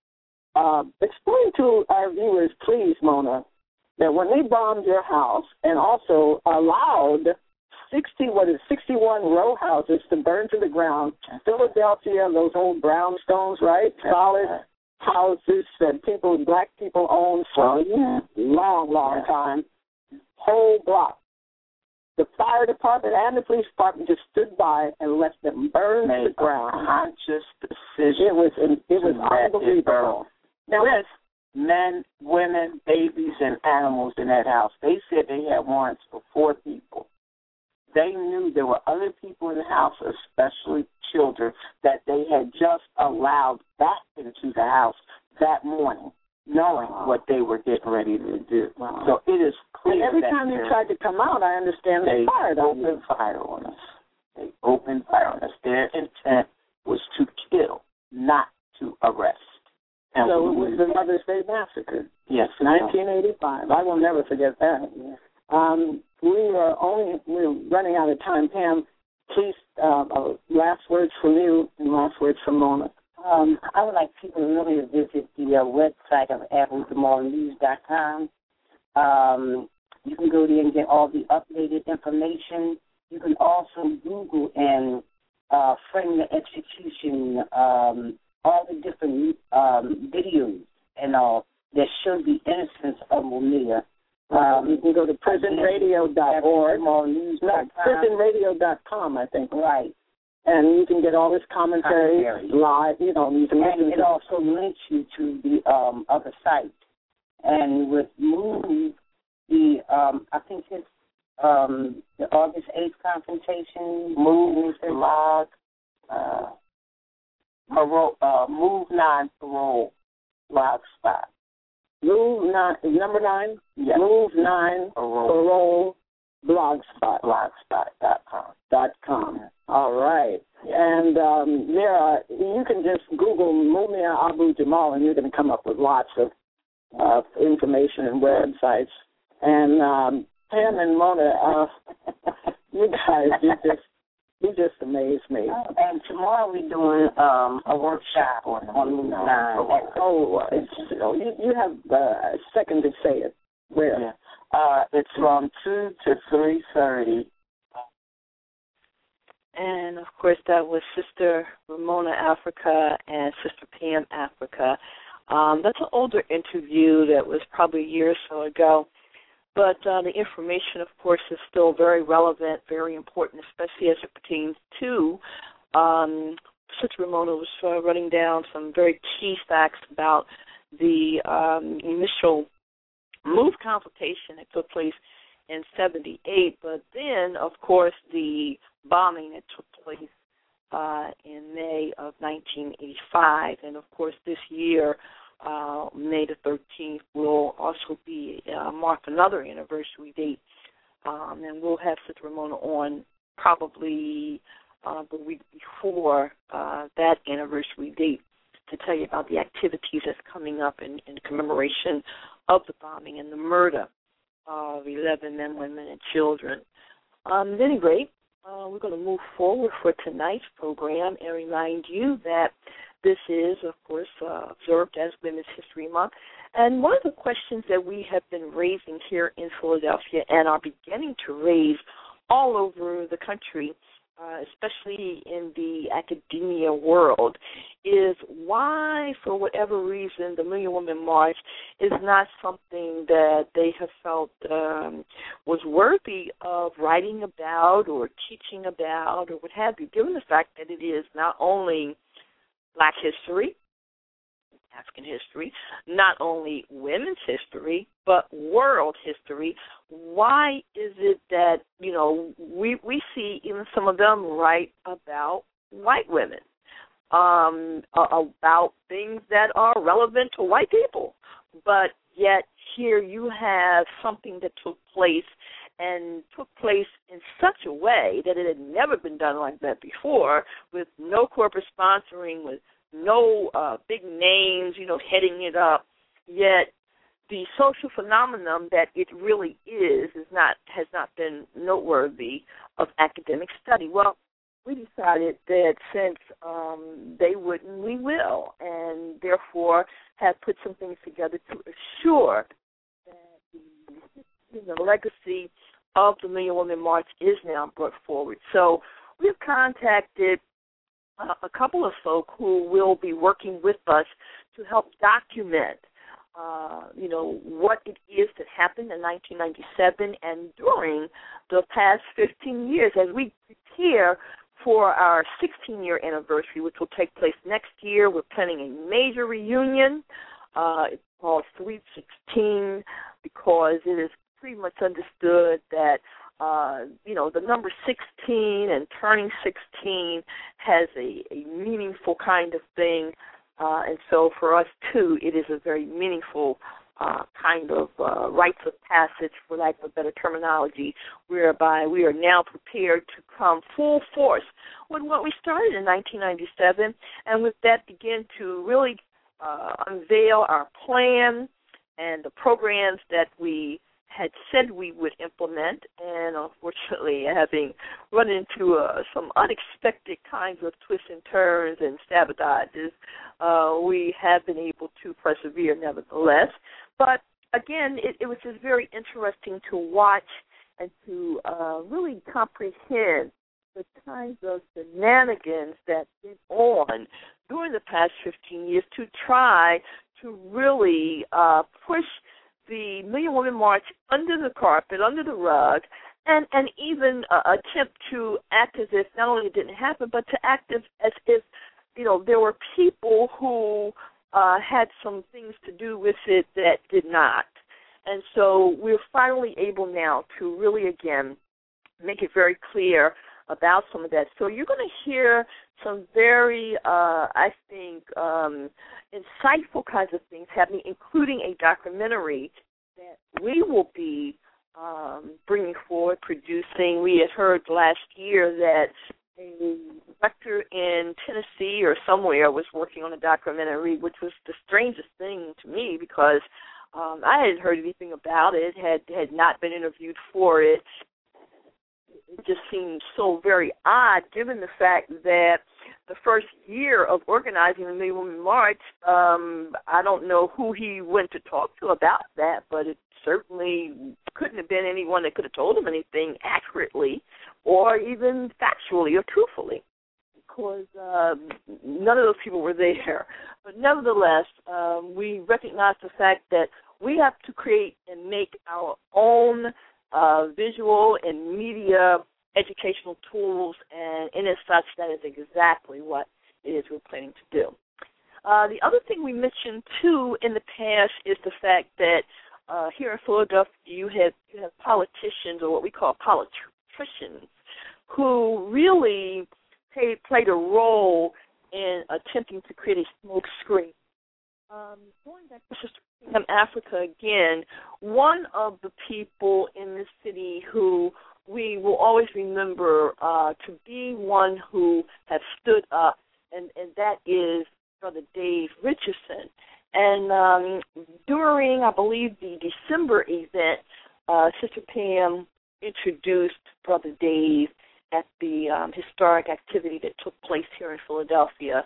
explain to our viewers, please, Mona, that when they bombed your house and also allowed 61 row houses to burn to the ground, Philadelphia, those old brownstones, right? Solid houses that black people owned for a long time, whole block. The fire department and the police department just stood by and let them burn to the ground. Conscious decision. It was unbelievable. Now, with men, women, babies, and animals in that house, they said they had warrants for 4 people. They knew there were other people in the house, especially children, that they had just allowed back into the house that morning, knowing what they were getting ready to do. Wow. So it is clear. And every time you tried to come out, I understand they opened fire on us. They opened fire on us. Their intent was to kill, not to arrest. And so it was the Mother's Day Massacre. Yes. 1985. I will never forget that. We're running out of time. Pam, please, last words from you and last words from Mona. I would like people to really visit the website of AbleJamalNews.com. You can go there and get all the updated information. You can also Google and frame the execution, all the different videos and all that show the innocence of Mumia. You can go to prisonradio.org. Prisonradio.com, I think. Right. And you can get all this commentary live. You can and it also links you to the other site. And with Move, I think it's the August 8th confrontation. Move blog, Move 9 parole blog spot. Move 9, number 9? Yes. Move 9 parole blogspot. Blogspot.com. All right. And you can just Google Mumia Abu Jamal and you're going to come up with lots of information and websites. And Pam and Mona, you guys, you just amaze me. And tomorrow we're doing a workshop on Move 9. You have a second to say it. Where? Yeah. It's from 2 to 3:30. And, of course, that was Sister Ramona Africa and Sister Pam Africa. That's an older interview that was probably a year or so ago. But the information, of course, is still very relevant, very important, especially as it pertains to Sister Ramona was running down some very key facts about the initial Move consultation that took place in 1978, but then, of course, the bombing that took place in May of 1985. And, of course, this year, May the 13th, will also be mark another anniversary date. And we'll have Sister Ramona on probably the week before that anniversary date to tell you about the activities that's coming up in commemoration of the bombing and the murder of 11 men, women, and children. At any rate, we're going to move forward for tonight's program and remind you that this is, of course, observed as Women's History Month. And one of the questions that we have been raising here in Philadelphia and are beginning to raise all over the country, especially in the academia world, is why, for whatever reason, the Million Woman March is not something that they have felt was worthy of writing about or teaching about or what have you, given the fact that it is not only Black history, African history, not only women's history, but world history. Why is it that, we see even some of them write about white women, about things that are relevant to white people, but yet here you have something that took place in such a way that it had never been done like that before, with no corporate sponsoring, with no big names, heading it up. Yet the social phenomenon that it really has not been noteworthy of academic study. Well, we decided that since they wouldn't, we will, and therefore have put some things together to assure that the legacy of the Million Woman March is now brought forward. So we've contacted a couple of folk who will be working with us to help document, what it is that happened in 1997 and during the past 15 years as we prepare for our 16-year anniversary, which will take place next year. We're planning a major reunion. It's called Sweet 16 because it is pretty much understood that the number 16 and turning 16 has a meaningful kind of thing. And so for us, too, it is a very meaningful kind of rites of passage, for lack of a better terminology, whereby we are now prepared to come full force with what we started in 1997, and with that begin to really unveil our plan and the programs that we had said we would implement, and unfortunately having run into some unexpected kinds of twists and turns and sabotages, we have been able to persevere nevertheless. But again, it was just very interesting to watch and to really comprehend the kinds of shenanigans that went on during the past 15 years to try to really push the Million Woman March under the carpet, under the rug, and even attempt to act as if not only it didn't happen, but to act as if, there were people who had some things to do with it that did not. And so we're finally able now to really, again, make it very clear about some of that. So you're going to hear some very, I think, insightful kinds of things happening, including a documentary that we will be bringing forward, producing. We had heard last year that a director in Tennessee or somewhere was working on a documentary, which was the strangest thing to me because I hadn't heard anything about it, had not been interviewed for it. It just seemed so very odd, given the fact that the first year of organizing the Million Woman March, I don't know who he went to talk to about that, but it certainly couldn't have been anyone that could have told him anything accurately or even factually or truthfully, because none of those people were there. But nevertheless, we recognize the fact that we have to create and make our own visual and media educational tools, and in as such, that is exactly what it is we're planning to do. The other thing we mentioned, too, in the past is the fact that here in Philadelphia you have politicians, or what we call politicians, who really played a role in attempting to create a smoke screen. Going back to Sister Pam Africa again, one of the people in this city who we will always remember to be one who has stood up, and that is Brother Dave Richardson. And during, I believe, the December event, Sister Pam introduced Brother Dave at the historic activity that took place here in Philadelphia.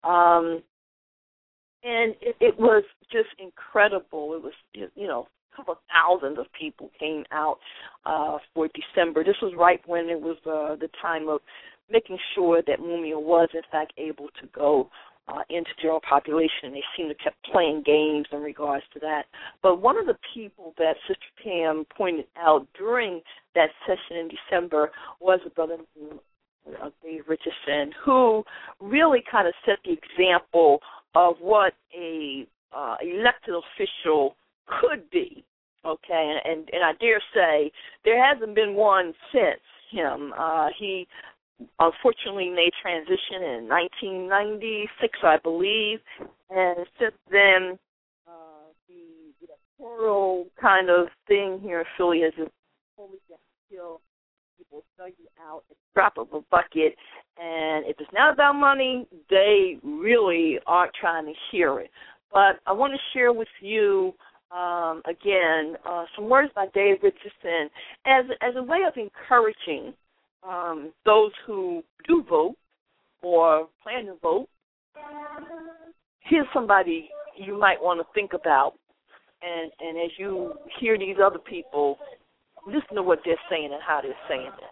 And it was just incredible. It was, a couple of thousands of people came out for December. This was right when it was the time of making sure that Mumia was, in fact, able to go into general population. They seem to kept playing games in regards to that. But one of the people that Sister Pam pointed out during that session in December was a brother Dave Richardson, who really kind of set the example of what a elected official could be. Okay, and I dare say there hasn't been one since him. He unfortunately made transition in 1996, I believe, and since then the electoral kind of thing here in Philly has just totally got killed. People thug you out at the drop of a bucket, and if it's not about money, they really aren't trying to hear it. But I want to share with you again some words by Dave Richardson as a way of encouraging those who do vote or plan to vote. Here's somebody you might want to think about, and as you hear these other people, listen to what they're saying and how they're saying it.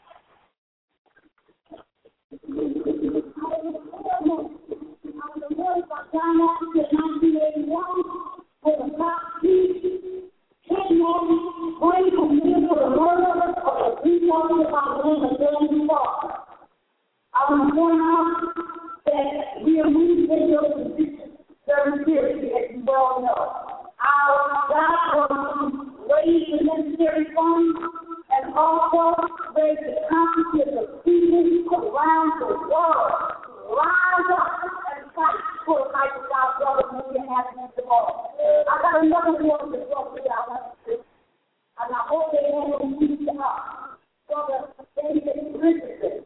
I want to point out that we are moving into a position very seriously, as you well know. Our God will raise the necessary funds and also raise the consciousness of people around the world. Rise up and fight for the life of our brothers and we have the all. I got another one to talk about, and I hope they have a meeting up. Brother David Richardson.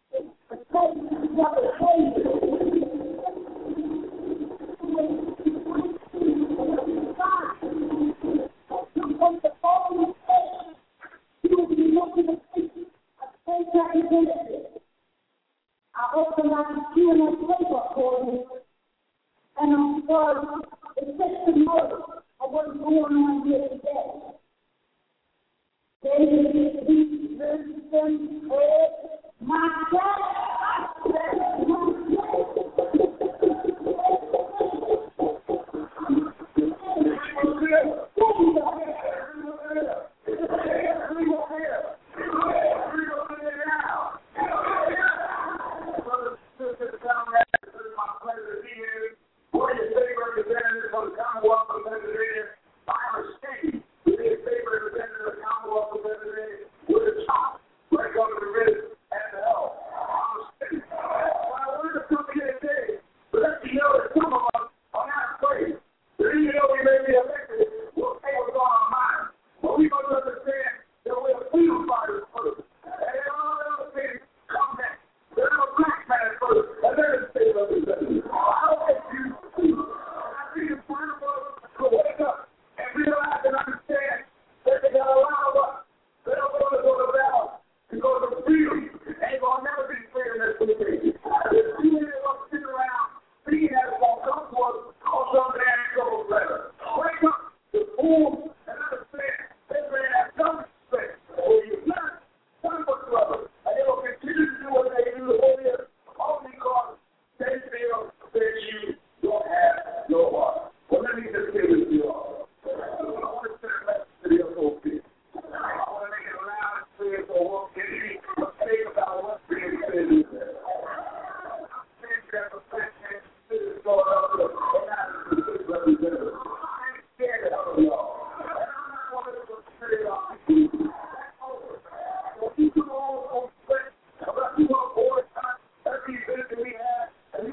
I hope that I can see in a paper for you, and I'm sorry, it's just a note of what's going on here today. David Richardson is my dad.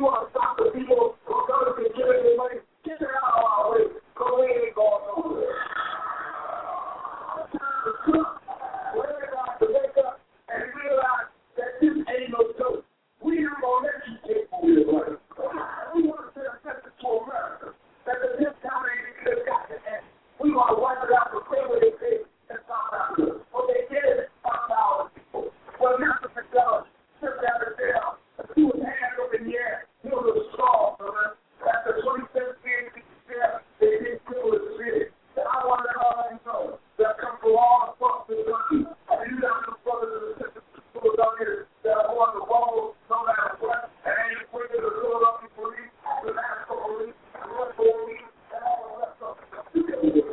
want to stop the people who are going to be giving you money? Get it out of our way. Because we ain't going nowhere. We're going to wake up and realize that this ain't no joke. We ain't going to let you take over your money. We want to send a message to America that the discount ain't even got to end. We want to wipe it out the same way they did in South Africa. What they did is $5 people. Well, Mr. McDonald sit down and down and threw his hand up in the air. He was a strong, brother. After 27 years, they didn't kill his city. And I want to let all of you know that come from all across the country. And you got some brothers and sisters who are down here that are on the wall, no matter what, and ain't afraid of the Philadelphia police, the National Police, the Red Police, and all the rest of them.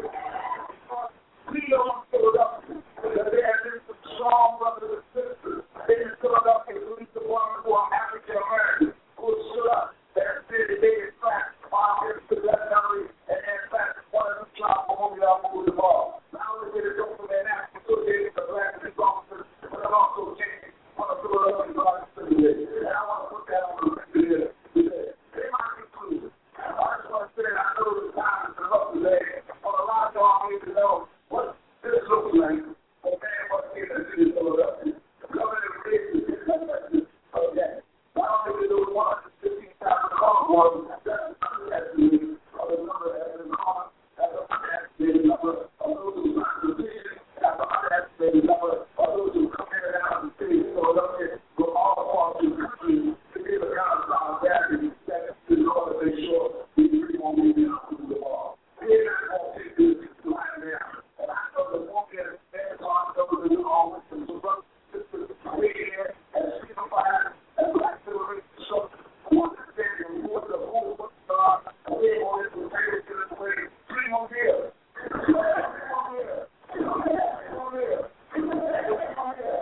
We don't Philadelphia. They have been some strong brothers and sisters. They in Philadelphia police department who are African American who stood up and said that they in fact are to that memory and in fact one of them jobs for moving out moving the ball. Not only did it go from their national association to black police officers, but it also changed one of Philadelphia's largest cities. And I want to put that on the record. They might be pleased. I just want to say I know the time is up today. On a lot of y'all need to know what this looks like. Okay, what's in the city of Philadelphia. Governor Reagan, okay. Not only did those 115,000 calls, that's underestimated. The number has been called. That's an underestimated number of those who signed the petition. That's an underestimated number of those who come in and out of the city of Philadelphia from all across the country to give account of our value that in order to make sure we really won't be able to do the ball. We're not going to take this line down. And I know the one that is there, God knows it all. And so, brothers and sisters, we're here and signifying and black civil so who understand who the who are, and we're going to take it to this way. Bring them here. Bring them here. Bring them here. Bring them here.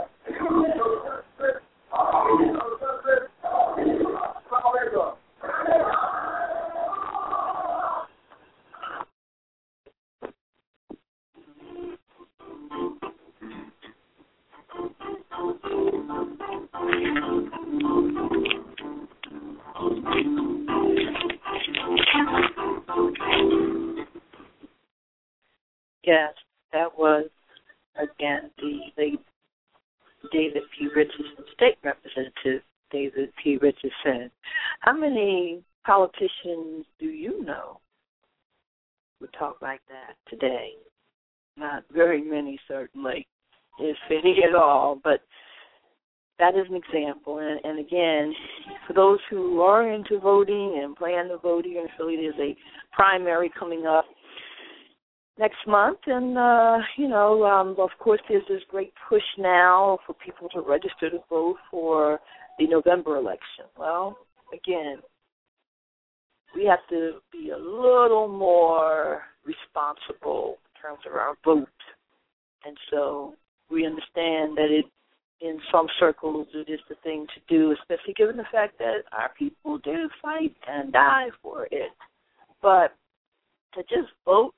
Yes, that was, again, the late David P. Richardson, State Representative David P. Richardson. How many politicians do you know would talk like that today? Not very many, certainly, if any at all, but that is an example. And again, for those who are into voting and plan to vote here in Philly, there's a primary coming up next month, and, of course, there's this great push now for people to register to vote for the November election. Well, again, we have to be a little more responsible in terms of our vote. And so we understand that in some circles it is the thing to do, especially given the fact that our people do fight and die for it. But to just vote,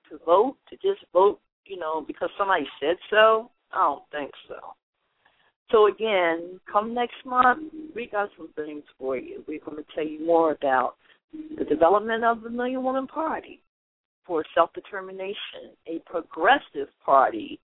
because somebody said so, I don't think so. So again, come next month, we got some things for you. We're going to tell you more about the development of the Million Woman Party for self-determination, a progressive party,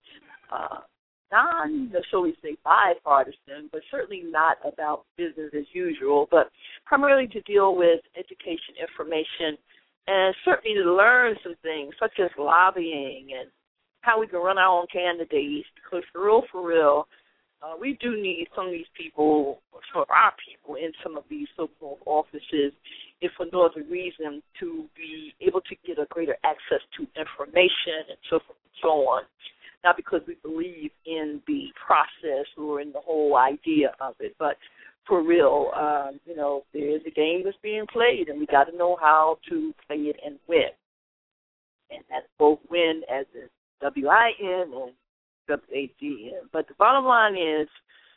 shall we say, bipartisan, but certainly not about business as usual, but primarily to deal with education, information, and certainly to learn some things such as lobbying and how we can run our own candidates. Because for real, we do need some of these people, some of our people in some of these so-called offices, if for no other reason, to be able to get a greater access to information and so forth and so on. Not because we believe in the process or in the whole idea of it, but for real, there is a game that's being played, and we got to know how to play it and win. And that's both win as in W-I-N and W-A-G-N. But the bottom line is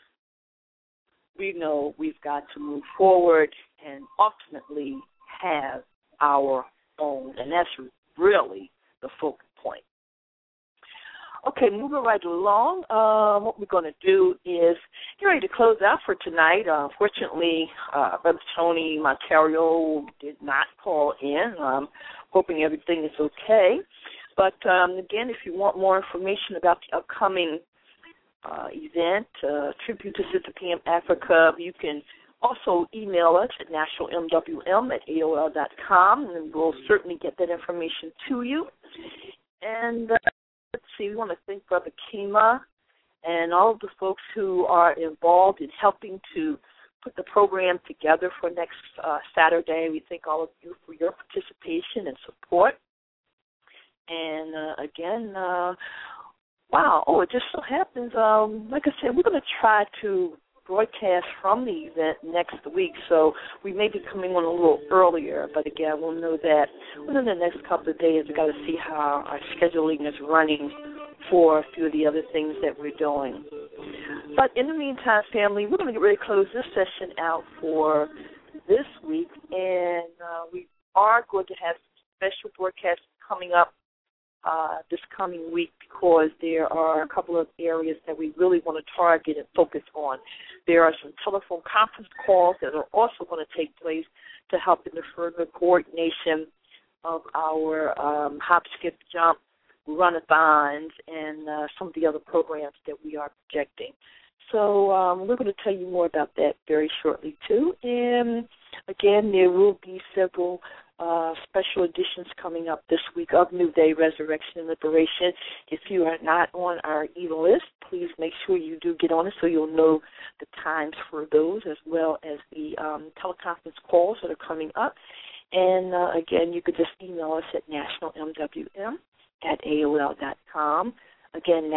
we know we've got to move forward and ultimately have our own, and that's really the focal point. Okay, moving right along, what we're going to do is, ready to close out for tonight. Unfortunately, Brother Tony Montario did not call in. I'm hoping everything is okay. But, again, if you want more information about the upcoming event, Tribute to Sister PM Africa, you can also email us at nationalmwm@aol.com, and we'll certainly get that information to you. And let's see, we want to thank Brother Kima and all of the folks who are involved in helping to put the program together for next Saturday. We thank all of you for your participation and support. And, again, wow, it just so happens, like I said, we're going to try to broadcast from the event next week, so we may be coming on a little earlier, but again, we'll know that within the next couple of days. We've got to see how our scheduling is running for a few of the other things that we're doing. But in the meantime, family, we're going to get ready to close this session out for this week, and we are going to have special broadcasts coming up this coming week, because there are a couple of areas that we really want to target and focus on. There are some telephone conference calls that are also going to take place to help in the further coordination of our hop, skip, jump, run-a-thons, and some of the other programs that we are projecting. So we're going to tell you more about that very shortly, too. And, again, there will be several special editions coming up this week of New Day, Resurrection, and Liberation. If you are not on our e-list, please make sure you do get on it so you'll know the times for those, as well as the teleconference calls that are coming up. And, again, you could just email us at nationalmwm@aol.com. Again,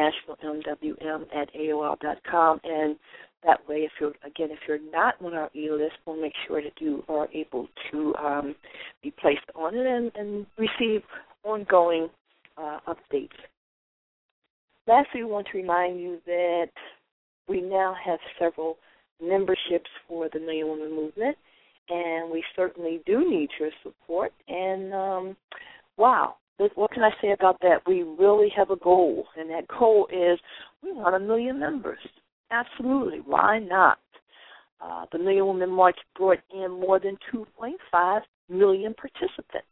nationalmwm@aol.com. And that way, if you're not on our e-list, we'll make sure that you are able to be placed on it and receive ongoing updates. Lastly, we want to remind you that we now have several memberships for the Million Woman Movement, and we certainly do need your support. And, wow, what can I say about that? We really have a goal, and that goal is we want 1 million members. Absolutely. Why not? The Million Woman March brought in more than 2.5 million participants,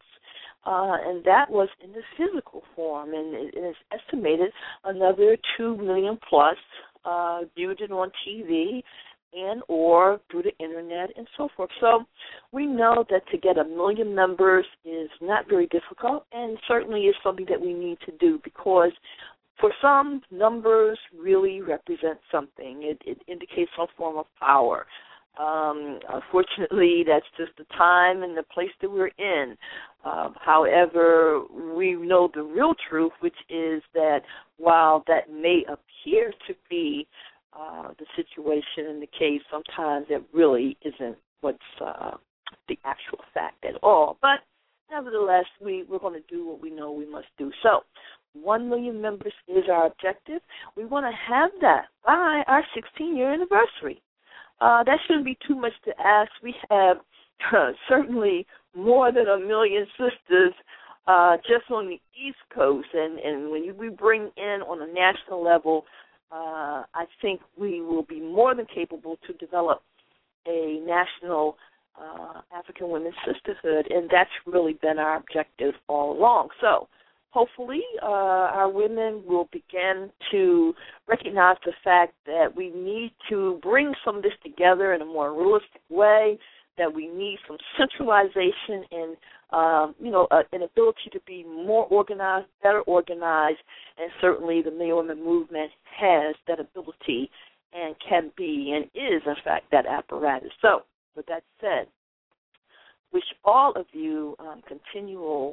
and that was in the physical form, and it is estimated another 2 million plus viewed it on TV and or through the Internet and so forth. So we know that to get 1 million members is not very difficult, and certainly is something that we need to do, because for some, numbers really represent something. It indicates some form of power. Unfortunately, that's just the time and the place that we're in. However, we know the real truth, which is that while that may appear to be the situation in the case, sometimes it really isn't what's the actual fact at all. But nevertheless, we're going to do what we know we must do. So 1 million members is our objective. We want to have that by our 16-year anniversary. That shouldn't be too much to ask. We have certainly more than 1 million sisters just on the East Coast. And when we bring in on a national level, I think we will be more than capable to develop a national African Women's Sisterhood, and that's really been our objective all along. So hopefully our women will begin to recognize the fact that we need to bring some of this together in a more realistic way, that we need some centralization and, an ability to be more organized, better organized, and certainly the Million Woman Movement has that ability and can be and is, in fact, that apparatus. So with that said, wish all of you continual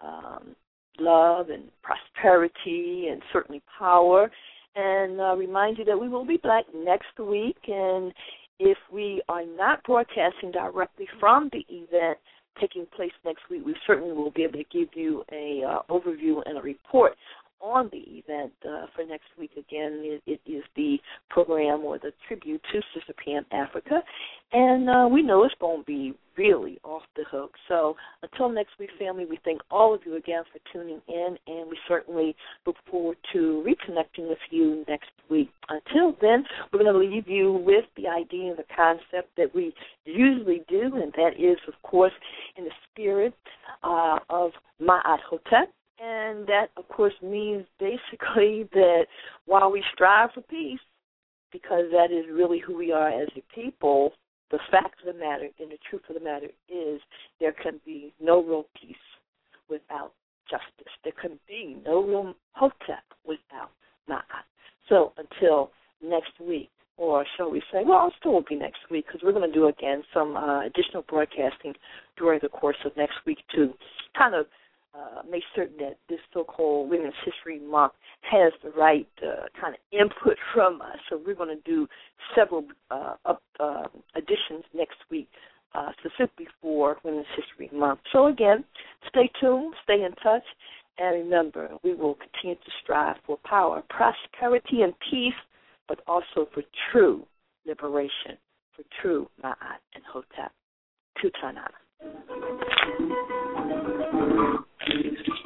love and prosperity and certainly power, and remind you that we will be back next week. And if we are not broadcasting directly from the event taking place next week, we certainly will be able to give you a overview and a report on the event for next week. Again, it is the program or the tribute to Sister PM Africa, and we know it's going to be really off the hook. So until next week, family, we thank all of you again for tuning in, and we certainly look forward to reconnecting with you next week. until then, we're going to leave you with the idea and the concept that we usually do, and that is, of course, in the spirit of Ma'at Hotep. And that, of course, means basically that while we strive for peace, because that is really who we are as a people, the fact of the matter and the truth of the matter is there can be no real peace without justice. There can be no real Hotep without Ma'at. So until next week, or shall we say, well, it still will be next week because we're going to do, again, some additional broadcasting during the course of next week to kind of make certain that this so-called Women's History Month has the right kind of input from us. So we're going to do several editions next week specifically for Women's History Month. So, again, stay tuned, stay in touch, and remember, we will continue to strive for power, prosperity, and peace, but also for true liberation, for true Ma'at and Hotep. Kutanana.